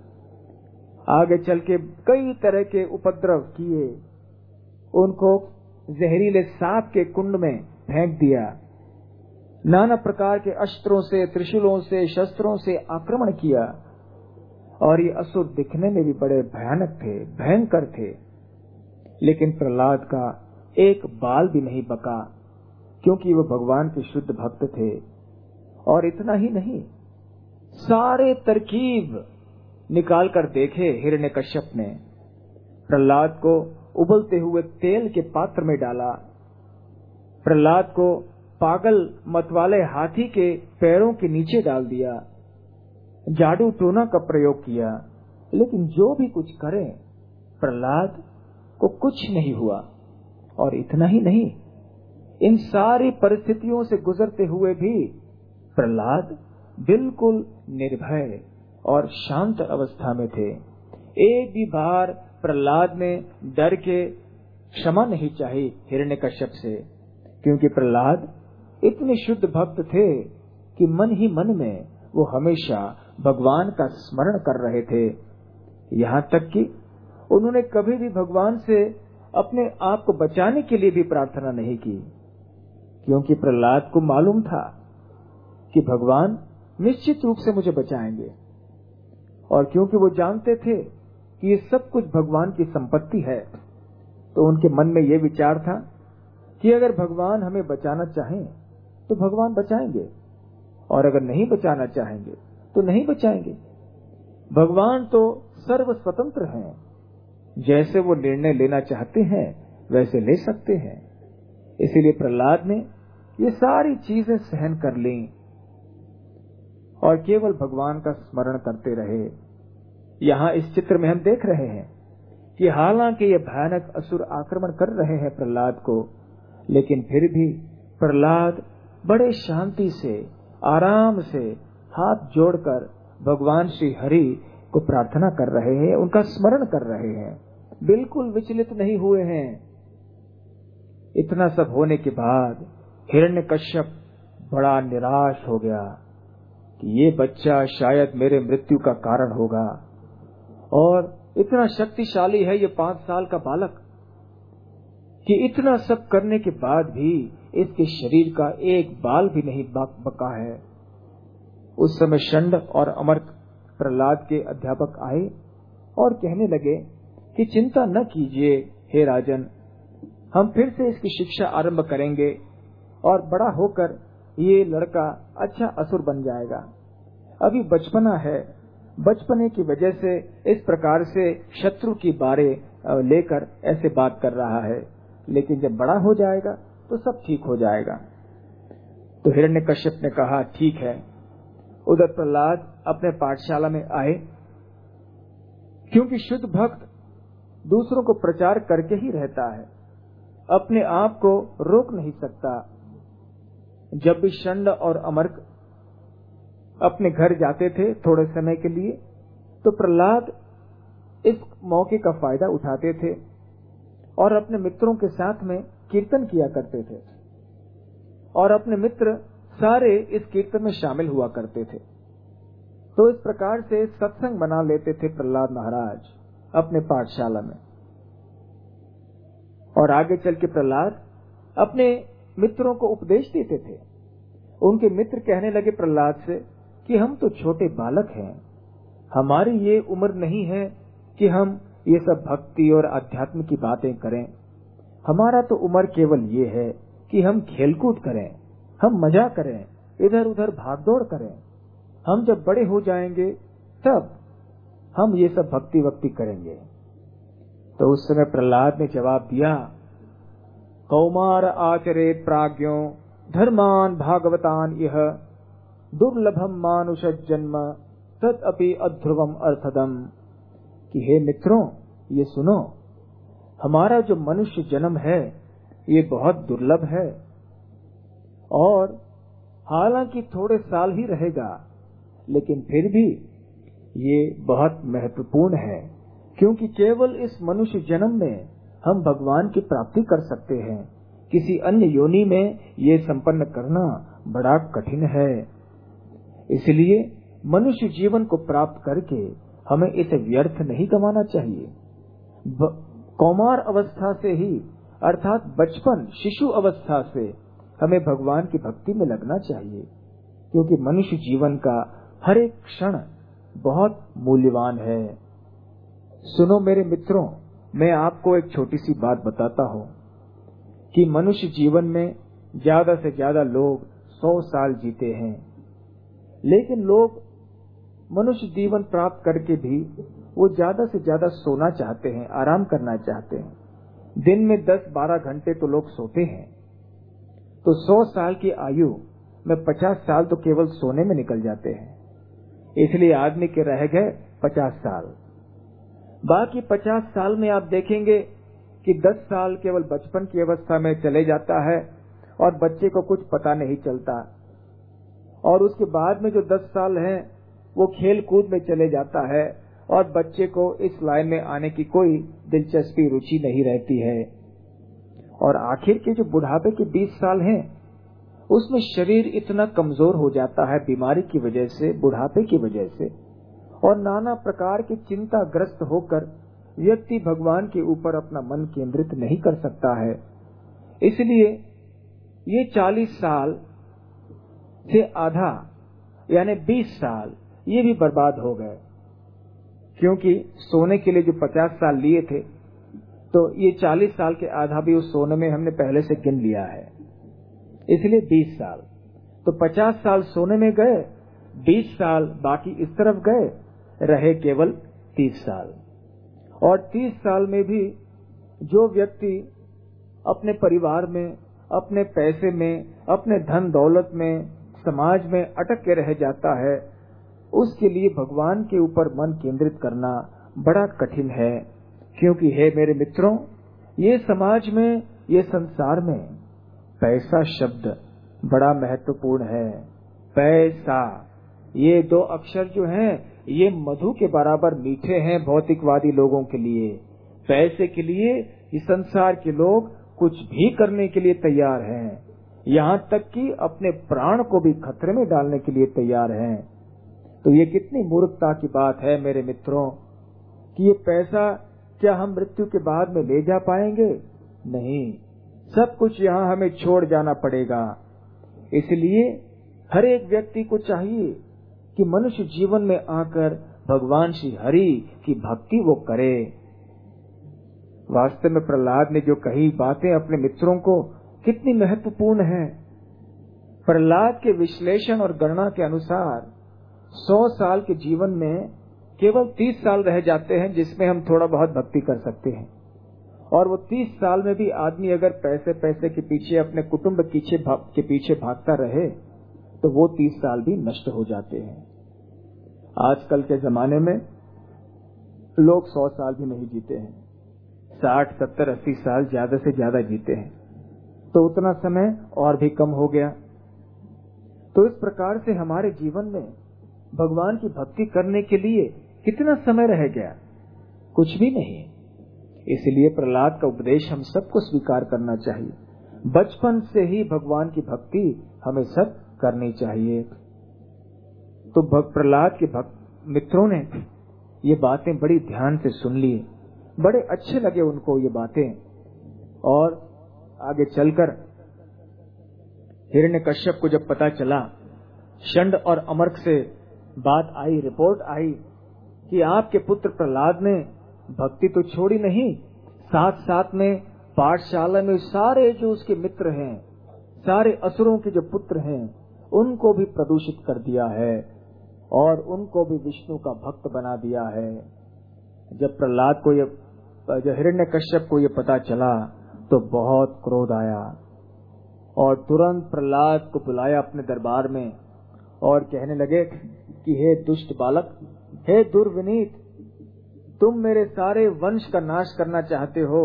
आगे चल के कई तरह के उपद्रव किए, उनको जहरीले सांप के कुंड में फेंक दिया, नाना प्रकार के अस्त्रों से, त्रिशूलों से, शस्त्रों से आक्रमण किया। और ये असुर दिखने में भी बड़े भयानक थे, भयंकर थे, लेकिन प्रहलाद का एक बाल भी नहीं बका, क्योंकि वो भगवान के शुद्ध भक्त थे। और इतना ही नहीं, सारे तरकीब निकाल कर देखे हिरण्यकश्यप ने। प्रहलाद को उबलते हुए तेल के पात्र में डाला, प्रहलाद को पागल मतवाले हाथी के पैरों के नीचे डाल दिया, जादू टोना का प्रयोग किया, लेकिन जो भी कुछ करे प्रहलाद को कुछ नहीं हुआ। और इतना ही नहीं, इन सारी परिस्थितियों से गुजरते हुए भी प्रहलाद बिल्कुल निर्भय और शांत अवस्था में थे। एक भी बार प्रहलाद ने डर के क्षमा नहीं चाही हिरण्यकश्यप से, क्योंकि प्रहलाद इतने शुद्ध भक्त थे कि मन ही मन में वो हमेशा भगवान का स्मरण कर रहे थे। यहाँ तक कि उन्होंने कभी भी भगवान से अपने आप को बचाने के लिए भी प्रार्थना नहीं की, क्योंकि प्रहलाद को मालूम था कि भगवान निश्चित रूप से मुझे बचाएंगे। और क्योंकि वो जानते थे कि ये सब कुछ भगवान की संपत्ति है, तो उनके मन में ये विचार था कि अगर भगवान हमें बचाना चाहें तो भगवान बचाएंगे, और अगर नहीं बचाना चाहेंगे तो नहीं बचाएंगे। भगवान तो सर्व स्वतंत्र हैं, जैसे वो निर्णय लेना चाहते हैं वैसे ले सकते हैं। इसीलिए प्रहलाद ने ये सारी चीजें सहन कर ली और केवल भगवान का स्मरण करते रहे। यहाँ इस चित्र में हम देख रहे हैं कि हालांकि ये भयानक असुर आक्रमण कर रहे हैं प्रहलाद को, लेकिन फिर भी प्रहलाद बड़े शांति से, आराम से हाथ जोड़कर भगवान श्री हरि को प्रार्थना कर रहे हैं, उनका स्मरण कर रहे हैं, बिल्कुल विचलित नहीं हुए हैं। इतना सब होने के बाद हिरण्यकश्यप बड़ा निराश हो गया कि ये बच्चा शायद मेरे मृत्यु का कारण होगा, और इतना शक्तिशाली है ये पांच साल का बालक कि इतना सब करने के बाद भी इसके शरीर का एक बाल भी नहीं बका है। उस समय षंड और अमर्क प्रहलाद के अध्यापक आए और कहने लगे कि चिंता न कीजिए हे राजन, हम फिर से इसकी शिक्षा आरंभ करेंगे और बड़ा होकर ये लड़का अच्छा असुर बन जाएगा। अभी बचपना है, बचपने की वजह से इस प्रकार से शत्रु की बारे लेकर ऐसे बात कर रहा है, लेकिन जब बड़ा हो जाएगा तो सब ठीक हो जाएगा। तो हिरण्यकश्यप ने कहा ठीक है। उधर प्रहलाद अपने पाठशाला में आए, क्योंकि शुद्ध भक्त दूसरों को प्रचार करके ही रहता है, अपने आप को रोक नहीं सकता। जब भी षंड और अमर्क अपने घर जाते थे थोड़े समय के लिए, तो प्रहलाद इस मौके का फायदा उठाते थे और अपने मित्रों के साथ में कीर्तन किया करते थे, और अपने मित्र सारे इस कीर्तन में शामिल हुआ करते थे। तो इस प्रकार से सत्संग बना लेते थे प्रहलाद महाराज अपने पाठशाला में। और आगे चल के प्रहलाद अपने मित्रों को उपदेश देते थे। उनके मित्र कहने लगे प्रहलाद से कि हम तो छोटे बालक हैं, हमारी ये उम्र नहीं है कि हम ये सब भक्ति और अध्यात्म की बातें करें। हमारा तो उम्र केवल ये है कि हम खेलकूद करें, हम मजा करें, इधर उधर भागदौड़ करें। हम जब बड़े हो जाएंगे तब हम ये सब भक्ति वक्ति करेंगे। तो उस समय प्रहलाद ने जवाब दिया, कौमार आचरेत प्राज्ञो धर्मान भागवतान यह दुर्लभम मानुष जन्म तद अपि अध्रुवम अर्थदम, कि हे मित्रों ये सुनो, हमारा जो मनुष्य जन्म है ये बहुत दुर्लभ है, और हालांकि थोड़े साल ही रहेगा, लेकिन फिर भी ये बहुत महत्वपूर्ण है, क्योंकि केवल इस मनुष्य जन्म में हम भगवान की प्राप्ति कर सकते हैं। किसी अन्य योनि में ये संपन्न करना बड़ा कठिन है। इसलिए मनुष्य जीवन को प्राप्त करके हमें इसे व्यर्थ नहीं गंवाना चाहिए। कौमार अवस्था से ही, अर्थात बचपन शिशु अवस्था से हमें भगवान की भक्ति में लगना चाहिए, क्योंकि मनुष्य जीवन का हर एक क्षण बहुत मूल्यवान है। सुनो मेरे मित्रों, मैं आपको एक छोटी सी बात बताता हूँ कि मनुष्य जीवन में ज्यादा से ज्यादा लोग सौ साल जीते हैं, लेकिन लोग मनुष्य जीवन प्राप्त करके भी वो ज्यादा से ज्यादा सोना चाहते हैं, आराम करना चाहते हैं। दिन में दस बारह घंटे तो लोग सोते हैं, तो सौ साल की आयु में पचास साल तो केवल सोने में निकल जाते हैं। इसलिए आदमी के रह गए पचास साल। बाकी पचास साल में आप देखेंगे कि दस साल केवल बचपन की अवस्था में चले जाता है और बच्चे को कुछ पता नहीं चलता, और उसके बाद में जो दस साल हैं वो खेल कूद में चले जाता है और बच्चे को इस लाइन में आने की कोई दिलचस्पी रुचि नहीं रहती है। और आखिर के जो बुढ़ापे के बीस साल हैं उसमें शरीर इतना कमजोर हो जाता है बीमारी की वजह से, बुढ़ापे की वजह से, और नाना प्रकार की चिंता ग्रस्त होकर व्यक्ति भगवान के ऊपर अपना मन केंद्रित नहीं कर सकता है। इसलिए ये चालीस साल से आधा यानी बीस साल ये भी बर्बाद हो गए, क्योंकि सोने के लिए जो पचास साल लिए थे तो ये चालीस साल के आधा भी उस सोने में हमने पहले से गिन लिया है, इसलिए बीस साल। तो पचास साल सोने में गए, बीस साल बाकी इस तरफ गए, रहे केवल तीस साल। और तीस साल में भी जो व्यक्ति अपने परिवार में, अपने पैसे में, अपने धन दौलत में, समाज में अटक के रह जाता है, उसके लिए भगवान के ऊपर मन केंद्रित करना बड़ा कठिन है। क्योंकि हे मेरे मित्रों, ये समाज में, ये संसार में पैसा शब्द बड़ा महत्वपूर्ण है। पैसा, ये दो अक्षर जो हैं ये मधु के बराबर मीठे हैं भौतिकवादी लोगों के लिए। पैसे के लिए इस संसार के लोग कुछ भी करने के लिए तैयार हैं, यहाँ तक कि अपने प्राण को भी खतरे में डालने के लिए तैयार हैं। तो ये कितनी मूर्खता की बात है मेरे मित्रों कि ये पैसा क्या हम मृत्यु के बाद में ले जा पाएंगे? नहीं, सब कुछ यहाँ हमें छोड़ जाना पड़ेगा। इसलिए हर एक व्यक्ति को चाहिए कि मनुष्य जीवन में आकर भगवान श्री हरि की भक्ति वो करे। वास्तव में प्रहलाद ने जो कही बातें अपने मित्रों को कितनी महत्वपूर्ण है। प्रहलाद के विश्लेषण और गणना के अनुसार सौ साल के जीवन में केवल तीस साल रह जाते हैं जिसमें हम थोड़ा बहुत भक्ति कर सकते हैं, और वो तीस साल में भी आदमी अगर पैसे पैसे के पीछे अपने कुटुंब के पीछे भागता रहे तो वो तीस साल भी नष्ट हो जाते हैं। आजकल के जमाने में लोग सौ साल भी नहीं जीते हैं, साठ सत्तर अस्सी साल ज्यादा से ज्यादा जीते हैं, तो उतना समय और भी कम हो गया। तो इस प्रकार से हमारे जीवन में भगवान की भक्ति करने के लिए कितना समय रह गया? कुछ भी नहीं। इसलिए प्रहलाद का उपदेश हम सबको स्वीकार करना चाहिए। बचपन से ही भगवान की भक्ति हमें सब करनी चाहिए। तो प्रहलाद के भक्त मित्रों ने ये बातें बड़ी ध्यान से सुन ली, बड़े अच्छे लगे उनको ये बातें, और आगे चलकर हिरण्यकश्यप को जब पता चला, षंड और अमर्क से बात आई, रिपोर्ट आई कि आपके पुत्र प्रहलाद ने भक्ति तो छोड़ी नहीं, साथ साथ में पाठशाला में सारे जो उसके मित्र हैं, सारे असुरों के जो पुत्र हैं, उनको भी प्रदूषित कर दिया है और उनको भी विष्णु का भक्त बना दिया है। जब प्रहलाद को ये, जब हिरण्यकश्यप को ये पता चला तो बहुत क्रोध आया और तुरंत प्रहलाद को बुलाया अपने दरबार में और कहने लगे कि हे दुष्ट बालक, हे दुर्विनीत, तुम मेरे सारे वंश का नाश करना चाहते हो,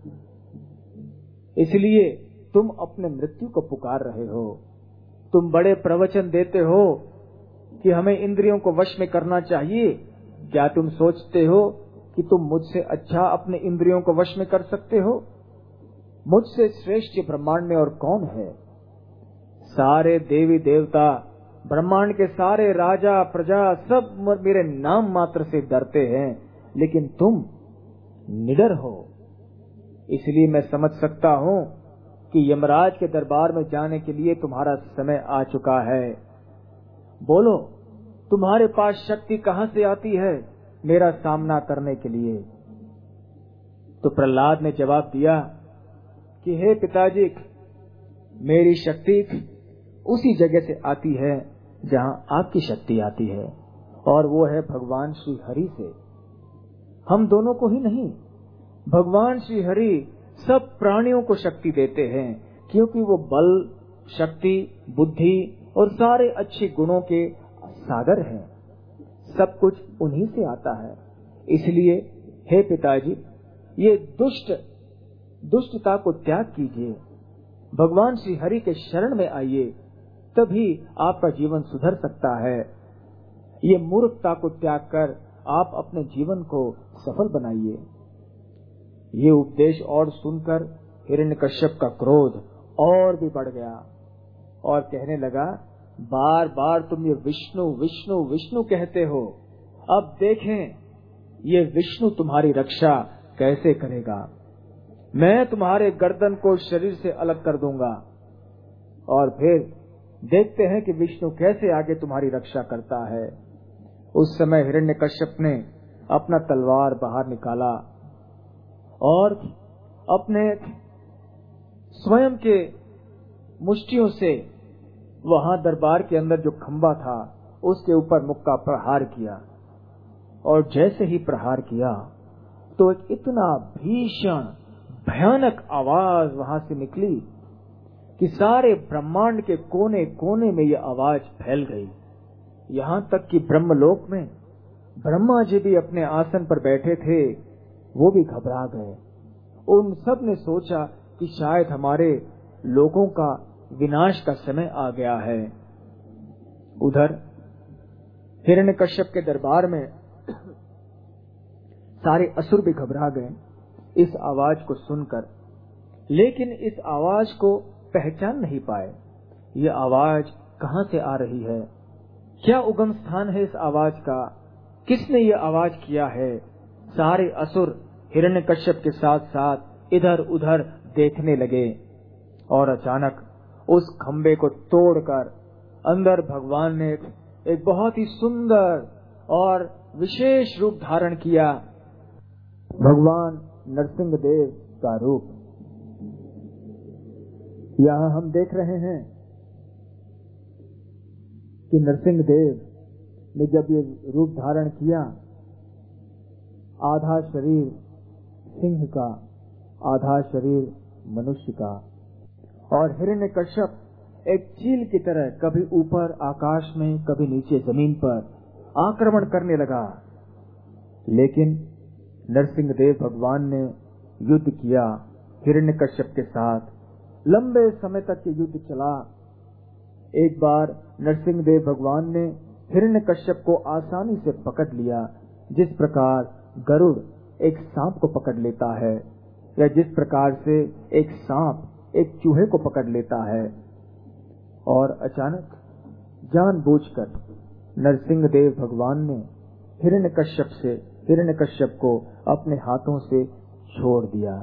इसलिए तुम अपने मृत्यु को पुकार रहे हो। तुम बड़े प्रवचन देते हो कि हमें इंद्रियों को वश में करना चाहिए। क्या तुम सोचते हो कि तुम मुझसे अच्छा अपने इंद्रियों को वश में कर सकते हो? मुझसे श्रेष्ठ ब्रह्मांड में और कौन है? सारे देवी देवता, ब्रह्मांड के सारे राजा प्रजा सब मेरे नाम मात्र से डरते हैं, लेकिन तुम निडर हो। इसलिए मैं समझ सकता हूँ कि यमराज के दरबार में जाने के लिए तुम्हारा समय आ चुका है। बोलो, तुम्हारे पास शक्ति कहाँ से आती है मेरा सामना करने के लिए? तो प्रहलाद ने जवाब दिया कि हे पिताजी, मेरी शक्ति उसी जगह से आती है जहाँ आपकी शक्ति आती है, और वो है भगवान श्री हरि से। हम दोनों को ही नहीं, भगवान श्री हरि सब प्राणियों को शक्ति देते हैं, क्योंकि वो बल, शक्ति, बुद्धि और सारे अच्छे गुणों के सागर हैं। सब कुछ उन्हीं से आता है। इसलिए हे पिताजी, ये दुष्ट दुष्टता को त्याग कीजिए, भगवान श्री हरि के शरण में आइए, तभी आपका जीवन सुधर सकता है। ये मूर्खता को त्याग कर आप अपने जीवन को सफल बनाइए। ये उपदेश और सुनकर हिरण्यकश्यप का क्रोध और भी बढ़ गया और कहने लगा, बार बार तुम ये विष्णु विष्णु विष्णु कहते हो, अब देखें ये विष्णु तुम्हारी रक्षा कैसे करेगा। मैं तुम्हारे गर्दन को शरीर से अलग कर दूंगा और फिर देखते हैं कि विष्णु कैसे आगे तुम्हारी रक्षा करता है। उस समय हिरण्यकश्यप ने अपना तलवार बाहर निकाला और अपने स्वयं के मुष्टियों से वहां दरबार के अंदर जो खंबा था उसके ऊपर मुक्का प्रहार किया, और जैसे ही प्रहार किया तो एक इतना भीषण भयानक आवाज वहां से निकली कि सारे ब्रह्मांड के कोने कोने में यह आवाज फैल गई। यहाँ तक कि ब्रह्मलोक में ब्रह्मा जी भी अपने आसन पर बैठे थे, वो भी घबरा गए। उन सब ने सोचा कि शायद हमारे लोगों का विनाश का समय आ गया है। उधर हिरण्यकश्यप के दरबार में सारे असुर भी घबरा गए इस आवाज को सुनकर, लेकिन इस आवाज को पहचान नहीं पाए। ये आवाज कहां से आ रही है, क्या उगम स्थान है इस आवाज का, किसने ये आवाज किया है। सारे असुर हिरण्यकश्यप के साथ साथ इधर उधर देखने लगे और अचानक उस खंबे को तोड़कर अंदर भगवान ने एक बहुत ही सुंदर और विशेष रूप धारण किया। भगवान नरसिंह देव का रूप यहाँ हम देख रहे हैं कि नरसिंह देव ने जब ये रूप धारण किया, आधा शरीर सिंह का, आधा शरीर मनुष्य का, और हिरण्यकश्यप एक चील की तरह कभी ऊपर आकाश में कभी नीचे जमीन पर आक्रमण करने लगा। लेकिन नरसिंह देव भगवान ने युद्ध किया हिरण्यकश्यप के साथ। लंबे समय तक ये युद्ध चला। एक बार नरसिंह देव भगवान ने हिरण्यकश्यप को आसानी से पकड़ लिया, जिस प्रकार गरुड़ एक सांप को पकड़ लेता है, या जिस प्रकार से एक सांप एक चूहे को पकड़ लेता है। और अचानक जानबूझकर नरसिंह देव भगवान ने हिरण्यकश्यप से हिरण्यकश्यप को अपने हाथों से छोड़ दिया।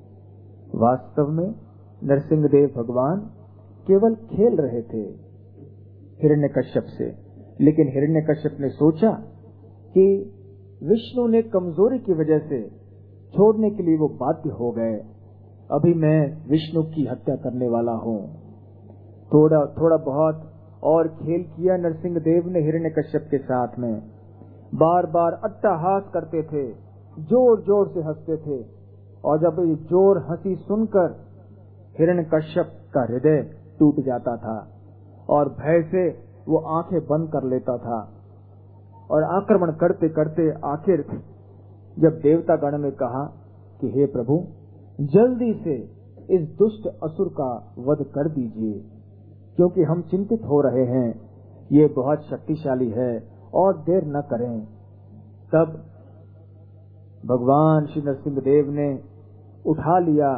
वास्तव में नरसिंह देव भगवान केवल खेल रहे थे हिरण्यकश्यप से, लेकिन हिरण्यकश्यप ने सोचा कि विष्णु ने कमजोरी की वजह से छोड़ने के लिए वो बाध्य हो गए, अभी मैं विष्णु की हत्या करने वाला हूँ। थोड़ा थोड़ा बहुत और खेल किया नरसिंह देव ने हिरण्यकश्यप के साथ में। बार बार अट्टहास करते थे, जोर जोर से हंसते थे, और जब ये जोर हंसी सुनकर हिरण्यकश्यप का हृदय टूट जाता था और भय से वो आंखें बंद कर लेता था। और आक्रमण करते करते आखिर जब देवता गण ने कहा कि हे प्रभु, जल्दी से इस दुष्ट असुर का वध कर दीजिए, क्योंकि हम चिंतित हो रहे हैं, ये बहुत शक्तिशाली है और देर न करें। तब भगवान श्री नरसिंह देव ने उठा लिया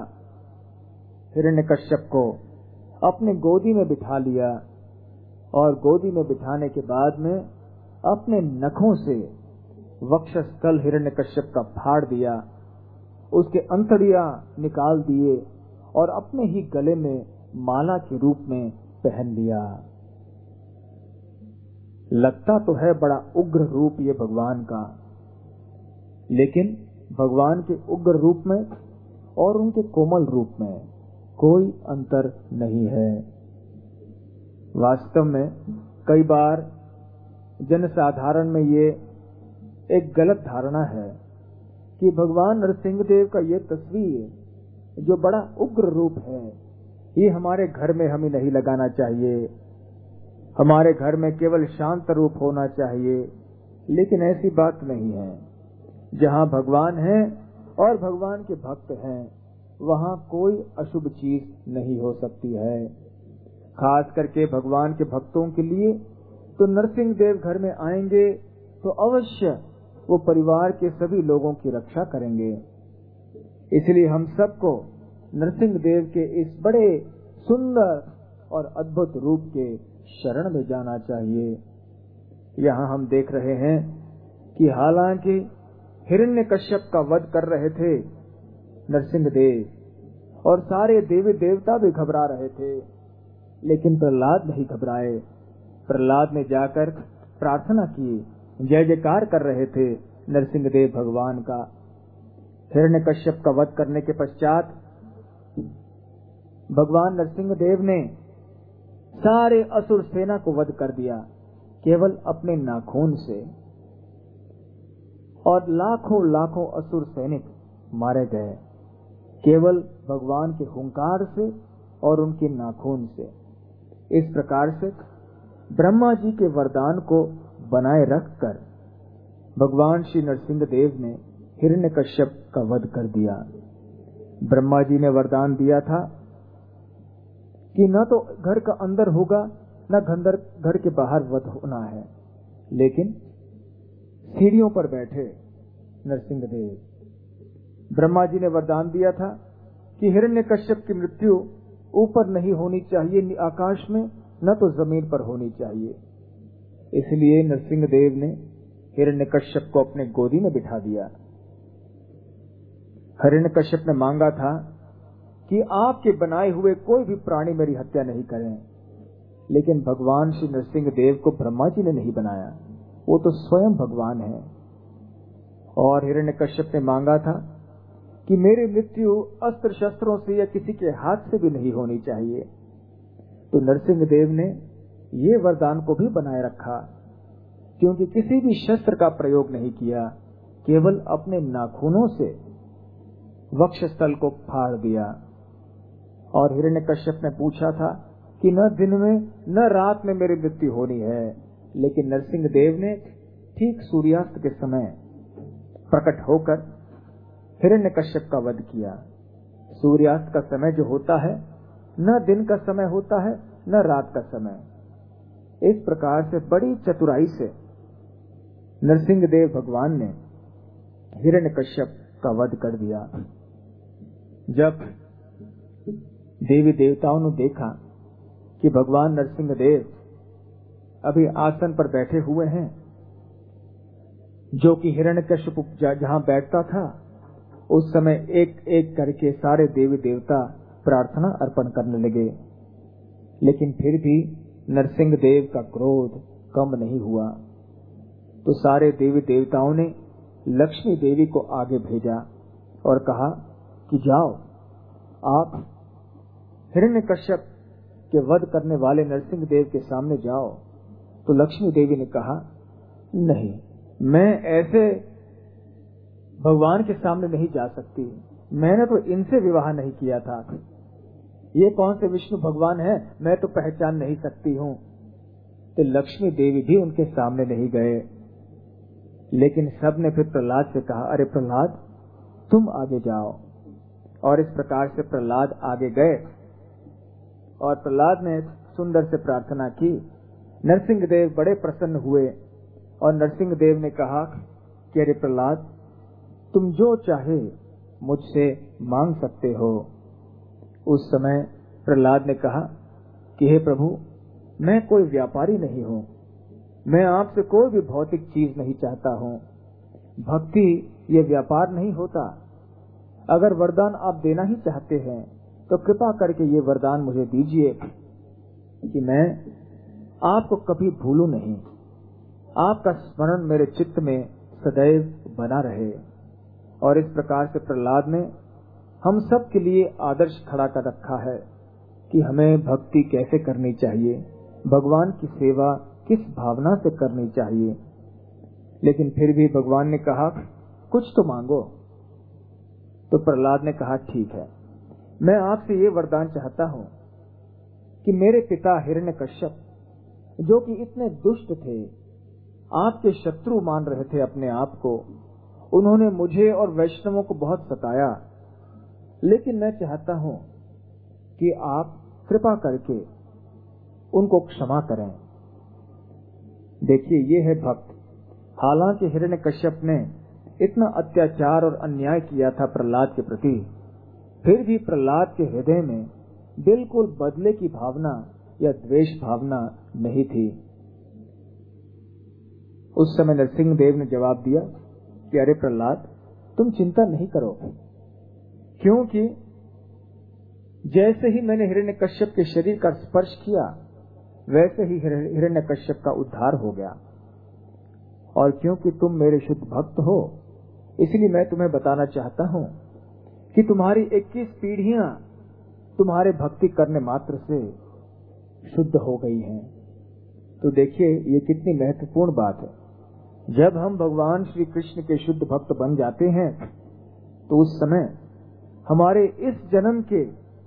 हिरण्यकश्यप को, अपने गोदी में बिठा लिया, और गोदी में बिठाने के बाद में अपने नखों से वक्षस्थल हिरण्यकश्यप का फाड़ दिया, उसके अंतड़ियां निकाल दिए और अपने ही गले में माला के रूप में पहन लिया। लगता तो है बड़ा उग्र रूप ये भगवान का, लेकिन भगवान के उग्र रूप में और उनके कोमल रूप में कोई अंतर नहीं है। वास्तव में कई बार जनसाधारण में ये एक गलत धारणा है कि भगवान नरसिंह देव का ये तस्वीर जो बड़ा उग्र रूप है, ये हमारे घर में हमें नहीं लगाना चाहिए, हमारे घर में केवल शांत रूप होना चाहिए। लेकिन ऐसी बात नहीं है। जहाँ भगवान है और भगवान के भक्त हैं, वहाँ कोई अशुभ चीज नहीं हो सकती है। खास करके भगवान के भक्तों के लिए तो नरसिंह देव घर में आएंगे तो अवश्य वो परिवार के सभी लोगों की रक्षा करेंगे। इसलिए हम सबको नरसिंह देव के इस बड़े सुंदर और अद्भुत रूप के शरण में जाना चाहिए। यहाँ हम देख रहे हैं कि हालांकि हिरण्यकश्यप का वध कर रहे थे नरसिंह देव, और सारे देवी देवता भी घबरा रहे थे, लेकिन प्रहलाद नहीं घबराए। प्रहलाद ने जाकर प्रार्थना की, जय जयकार कर रहे थे नरसिंह देव भगवान का। हिरण्यकश्यप का वध करने के पश्चात भगवान नरसिंह देव ने सारे असुर सेना को वध कर दिया केवल अपने नाखून से, और लाखों लाखों असुर सैनिक मारे गए केवल भगवान के हुंकार से और उनके नाखून से। इस प्रकार से ब्रह्मा जी के वरदान को बनाए रखकर भगवान श्री नरसिंह देव ने हिरण्यकश्यप का वध कर दिया। ब्रह्मा जी ने वरदान दिया था कि न तो घर का अंदर होगा न घर घर के बाहर वध होना है, लेकिन सीढ़ियों पर बैठे नरसिंह देव। ब्रह्मा जी ने वरदान दिया था कि हिरण्यकश्यप की मृत्यु ऊपर नहीं होनी चाहिए आकाश में, न तो जमीन पर होनी चाहिए। इसलिए नरसिंह देव ने हिरण्यकश्यप को अपने गोदी में बिठा दिया। हिरण्यकश्यप ने मांगा था कि आपके बनाए हुए कोई भी प्राणी मेरी हत्या नहीं करें, लेकिन भगवान श्री नरसिंह देव को ब्रह्मा जी ने नहीं बनाया, वो तो स्वयं भगवान है। और हिरण्यकश्यप ने मांगा था कि मेरी मृत्यु अस्त्र शस्त्रों से या किसी के हाथ से भी नहीं होनी चाहिए। तो नरसिंह देव ने ये वरदान को भी बनाए रखा, क्योंकि किसी भी शस्त्र का प्रयोग नहीं किया, केवल अपने नाखूनों से वक्षस्थल को फाड़ दिया। और हिरण्यकश्यप ने पूछा था कि न दिन में न रात में मेरी मृत्यु होनी है, लेकिन नरसिंह देव ने ठीक सूर्यास्त के समय प्रकट होकर हिरण्यकश्यप का वध किया। सूर्यास्त का समय जो होता है, न दिन का समय होता है न रात का समय। इस प्रकार से बड़ी चतुराई से नरसिंह देव भगवान ने हिरण्यकश्यप का वध कर दिया। जब देवी देवताओं ने देखा कि भगवान नरसिंह देव अभी आसन पर बैठे हुए हैं, जो कि हिरण्यकश्यप जहां बैठता था, उस समय एक एक करके सारे देवी देवता प्रार्थना अर्पण करने लगे, लेकिन फिर भी नरसिंह देव का क्रोध कम नहीं हुआ। तो सारे देवी देवताओं ने लक्ष्मी देवी को आगे भेजा और कहा कि जाओ, आप हिरण्यकश्यप के वध करने वाले नरसिंह देव के सामने जाओ। तो लक्ष्मी देवी ने कहा, नहीं, मैं ऐसे भगवान के सामने नहीं जा सकती, मैंने तो इनसे विवाह नहीं किया था, ये कौन से विष्णु भगवान है, मैं तो पहचान नहीं सकती हूँ। तो लक्ष्मी देवी भी उनके सामने नहीं गए, लेकिन सबने फिर प्रहलाद से कहा, अरे प्रहलाद, तुम आगे जाओ। और इस प्रकार से प्रहलाद आगे गए और प्रहलाद ने सुंदर से प्रार्थना की। नरसिंह देव बड़े प्रसन्न हुए और नरसिंह देव ने कहा कि अरे प्रहलाद, तुम जो चाहे मुझसे मांग सकते हो। उस समय प्रहलाद ने कहा कि हे प्रभु, मैं कोई व्यापारी नहीं हूँ, मैं आपसे कोई भी भौतिक चीज नहीं चाहता हूँ। भक्ति ये व्यापार नहीं होता। अगर वरदान आप देना ही चाहते हैं तो कृपा करके ये वरदान मुझे दीजिए कि मैं आपको कभी भूलूं नहीं, आपका स्मरण मेरे चित्त में सदैव बना रहे। और इस प्रकार से प्रहलाद ने हम सब के लिए आदर्श खड़ा कर रखा है कि हमें भक्ति कैसे करनी चाहिए, भगवान की सेवा किस भावना से करनी चाहिए। लेकिन फिर भी भगवान ने कहा, कुछ तो मांगो। तो प्रहलाद ने कहा, ठीक है, मैं आपसे ये वरदान चाहता हूँ कि मेरे पिता हिरण्यकश्यप, जो कि इतने दुष्ट थे, आपके शत्रु मान रहे थे अपने आप को, उन्होंने मुझे और वैष्णवों को बहुत सताया, लेकिन मैं चाहता हूँ कि आप कृपा करके उनको क्षमा करें। देखिए, ये है भक्त। हालांकि हिरण्यकश्यप ने इतना अत्याचार और अन्याय किया था प्रहलाद के प्रति, फिर भी प्रहलाद के हृदय में बिल्कुल बदले की भावना या द्वेष भावना नहीं थी। उस समय नरसिंह देव ने जवाब दिया कि अरे प्रहलाद, तुम चिंता नहीं करो, क्योंकि जैसे ही मैंने हिरण्यकश्यप के शरीर का स्पर्श किया, वैसे ही हिरण्यकश्यप का उद्धार हो गया। और क्योंकि तुम मेरे शुद्ध भक्त हो, इसलिए मैं तुम्हें बताना चाहता हूँ कि तुम्हारी इक्कीस पीढ़ियां तुम्हारे भक्ति करने मात्र से शुद्ध हो गई हैं। तो देखिए, ये कितनी महत्वपूर्ण बात है। जब हम भगवान श्री कृष्ण के शुद्ध भक्त बन जाते हैं, तो उस समय हमारे इस जन्म के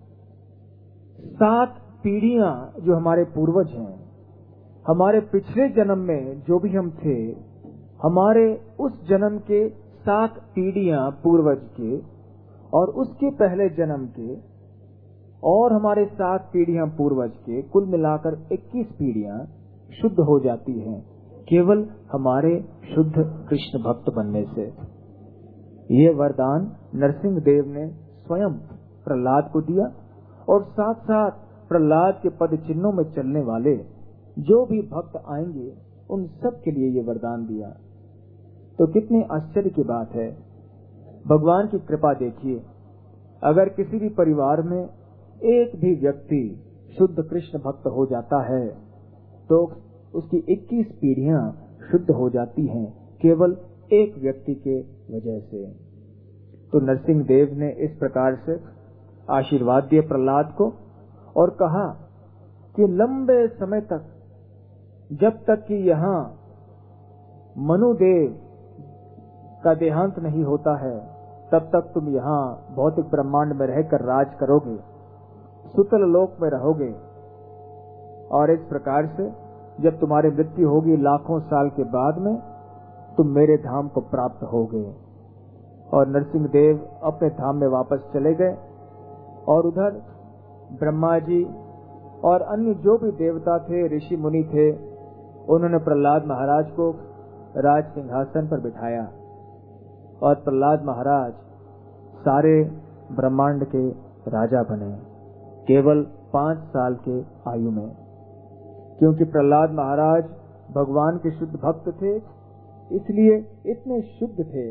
सात पीढ़ियां जो हमारे पूर्वज हैं, हमारे पिछले जन्म में जो भी हम थे, हमारे उस जन्म के सात पीढ़ियां पूर्वज के और उसके पहले जन्म के और हमारे सात पीढ़ियां पूर्वज के, कुल मिलाकर इक्कीस पीढ़ियां शुद्ध हो जाती हैं। केवल हमारे शुद्ध कृष्ण भक्त बनने से। ये वरदान नरसिंह देव ने स्वयं प्रहलाद को दिया और साथ साथ प्रहलाद के पद चिन्हों में चलने वाले जो भी भक्त आएंगे उन सब के लिए ये वरदान दिया। तो कितने आश्चर्य की बात है। भगवान की कृपा देखिए, अगर किसी भी परिवार में एक भी व्यक्ति शुद्ध कृष्ण भक्त हो जाता है तो उसकी इक्कीस पीढ़ियां शुद्ध हो जाती हैं केवल एक व्यक्ति के वजह से। तो नरसिंह देव ने इस प्रकार से आशीर्वाद दिए प्रहलाद को और कहा कि लंबे समय तक, जब तक कि यहाँ मनुदेव का देहांत नहीं होता है, तब तक तुम यहाँ भौतिक ब्रह्मांड में रहकर राज करोगे, सुतल लोक में रहोगे। और इस प्रकार से जब तुम्हारी मृत्यु होगी लाखों साल के बाद में, तुम मेरे धाम को प्राप्त होगे। और नरसिंह देव अपने धाम में वापस चले गए और उधर ब्रह्मा जी और अन्य जो भी देवता थे, ऋषि मुनि थे, उन्होंने प्रहलाद महाराज को राज सिंहासन पर बिठाया और प्रहलाद महाराज सारे ब्रह्मांड के राजा बने केवल पांच साल के आयु में। क्योंकि प्रहलाद महाराज भगवान के शुद्ध भक्त थे, इसलिए इतने शुद्ध थे।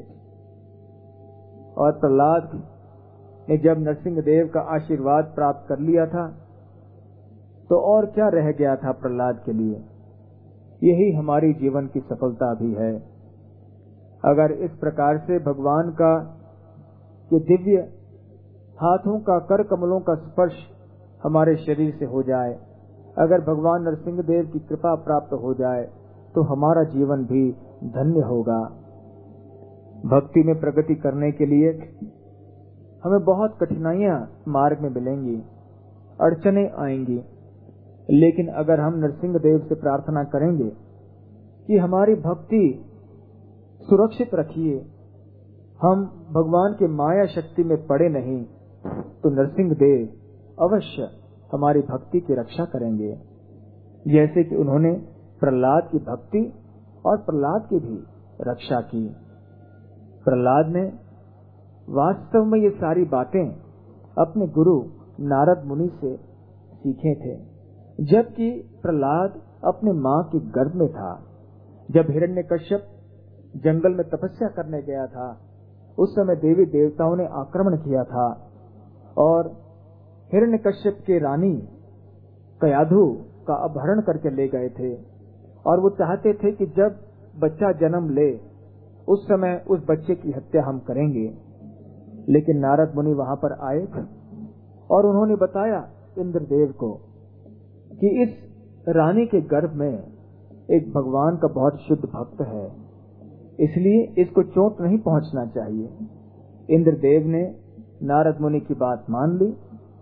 और प्रहलाद ने जब नरसिंह देव का आशीर्वाद प्राप्त कर लिया था तो और क्या रह गया था प्रहलाद के लिए। यही हमारी जीवन की सफलता भी है। अगर इस प्रकार से भगवान का ये दिव्य हाथों का, कर कमलों का स्पर्श हमारे शरीर से हो जाए, अगर भगवान नरसिंह देव की कृपा प्राप्त हो जाए तो हमारा जीवन भी धन्य होगा। भक्ति में प्रगति करने के लिए हमें बहुत कठिनाइयां मार्ग में मिलेंगी, अड़चने आएंगी, लेकिन अगर हम नरसिंह देव से प्रार्थना करेंगे कि हमारी भक्ति सुरक्षित रखिए, हम भगवान के माया शक्ति में पड़े नहीं, तो नरसिंह देव अवश्य हमारी भक्ति की रक्षा करेंगे। जैसे कि उन्होंने प्रहलाद की भक्ति और प्रहलाद की भी रक्षा की। प्रहलाद ने वास्तव में ये सारी बातें अपने गुरु नारद मुनि से सीखे थे, जबकि प्रहलाद अपने माँ के गर्भ में था। जब हिरण्यकश्यप जंगल में तपस्या करने गया था, उस समय देवी देवताओं ने आक्रमण किया था और हिरण्यकश्यप के रानी कयाधु का अपहरण करके ले गए थे। और वो चाहते थे कि जब बच्चा जन्म ले उस समय उस बच्चे की हत्या हम करेंगे। लेकिन नारद मुनि वहां पर आए और उन्होंने बताया इंद्रदेव को कि इस रानी के गर्भ में एक भगवान का बहुत शुद्ध भक्त है, इसलिए इसको चोट नहीं पहुंचना चाहिए। इंद्रदेव ने नारद मुनि की बात मान ली,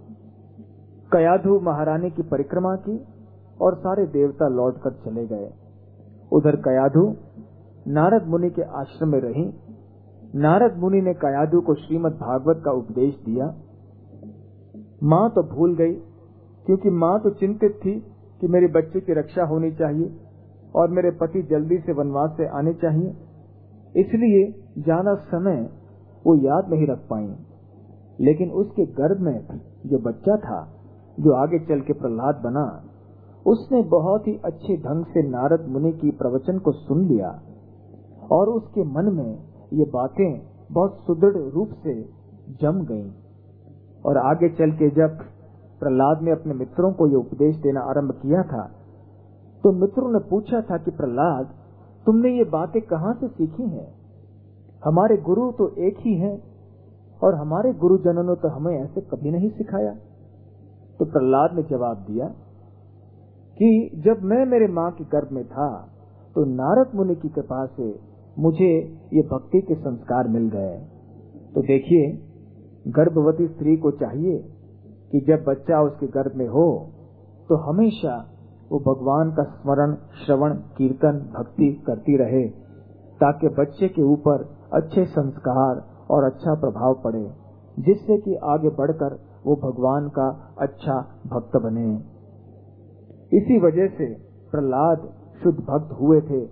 कयाधु महारानी की परिक्रमा की और सारे देवता लौटकर चले गए। उधर कयाधु नारद मुनि के आश्रम में रही। नारद मुनि ने कयाधु को श्रीमद् भागवत का उपदेश दिया। माँ तो भूल गई, क्योंकि माँ तो चिंतित थी कि मेरे बच्चे की रक्षा होनी चाहिए और मेरे पति जल्दी से वनवास से आने चाहिए, इसलिए ज्यादा समय वो याद नहीं रख पाई। लेकिन उसके गर्भ में जो बच्चा था, जो आगे चल के प्रहलाद बना, उसने बहुत ही अच्छे ढंग से नारद मुनि की प्रवचन को सुन लिया और उसके मन में ये बातें बहुत सुदृढ़ रूप से जम गईं। और आगे चल के जब प्रहलाद ने अपने मित्रों को ये उपदेश देना आरंभ किया था, तो मित्रों ने पूछा था कि प्रहलाद, तुमने ये बातें कहाँ से सीखी हैं? हमारे गुरु तो एक ही हैं और हमारे गुरुजनों ने तो हमें ऐसे कभी नहीं सिखाया। तो प्रहलाद ने जवाब दिया कि जब मैं मेरे माँ के गर्भ में था तो नारद मुनि की कृपा से मुझे ये भक्ति के संस्कार मिल गए। तो देखिए, गर्भवती स्त्री को चाहिए कि जब बच्चा उसके गर्भ में हो तो हमेशा वो भगवान का स्मरण, श्रवण, कीर्तन, भक्ति करती रहे, ताकि बच्चे के ऊपर अच्छे संस्कार और अच्छा प्रभाव पड़े, जिससे कि आगे बढ़कर वो भगवान का अच्छा भक्त बने। इसी वजह से प्रहलाद शुद्ध भक्त हुए थे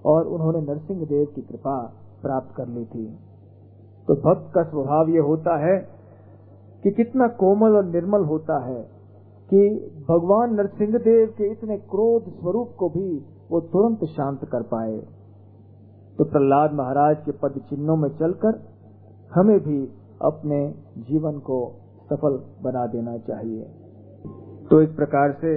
और उन्होंने नरसिंह देव की कृपा प्राप्त कर ली थी। तो भक्त का स्वभाव ये होता है कि कितना कोमल और निर्मल होता है कि भगवान नरसिंह देव के इतने क्रोध स्वरूप को भी वो तुरंत शांत कर पाए। तो प्रहलाद महाराज के पद चिन्हों में चलकर हमें भी अपने जीवन को सफल बना देना चाहिए। तो इस प्रकार से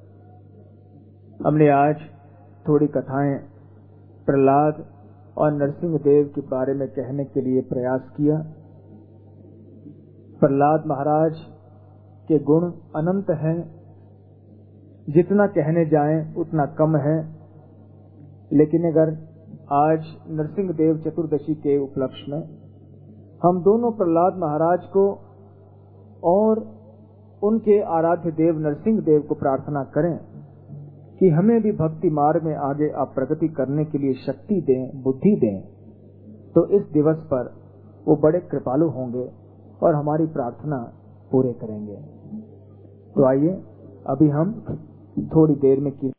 हमने आज थोड़ी कथाएं प्रहलाद और नरसिंह देव के बारे में कहने के लिए प्रयास किया। प्रहलाद महाराज के गुण अनंत हैं, जितना कहने जाएं उतना कम है। लेकिन अगर आज नरसिंह देव चतुर्दशी के उपलक्ष्य में हम दोनों प्रहलाद महाराज को और उनके आराध्य देव नरसिंह देव को प्रार्थना करें कि हमें भी भक्ति मार्ग में आगे आप प्रगति करने के लिए शक्ति दें, बुद्धि दें, तो इस दिवस पर वो बड़े कृपालु होंगे और हमारी प्रार्थना पूरे करेंगे। तो आइए अभी हम थोड़ी देर में की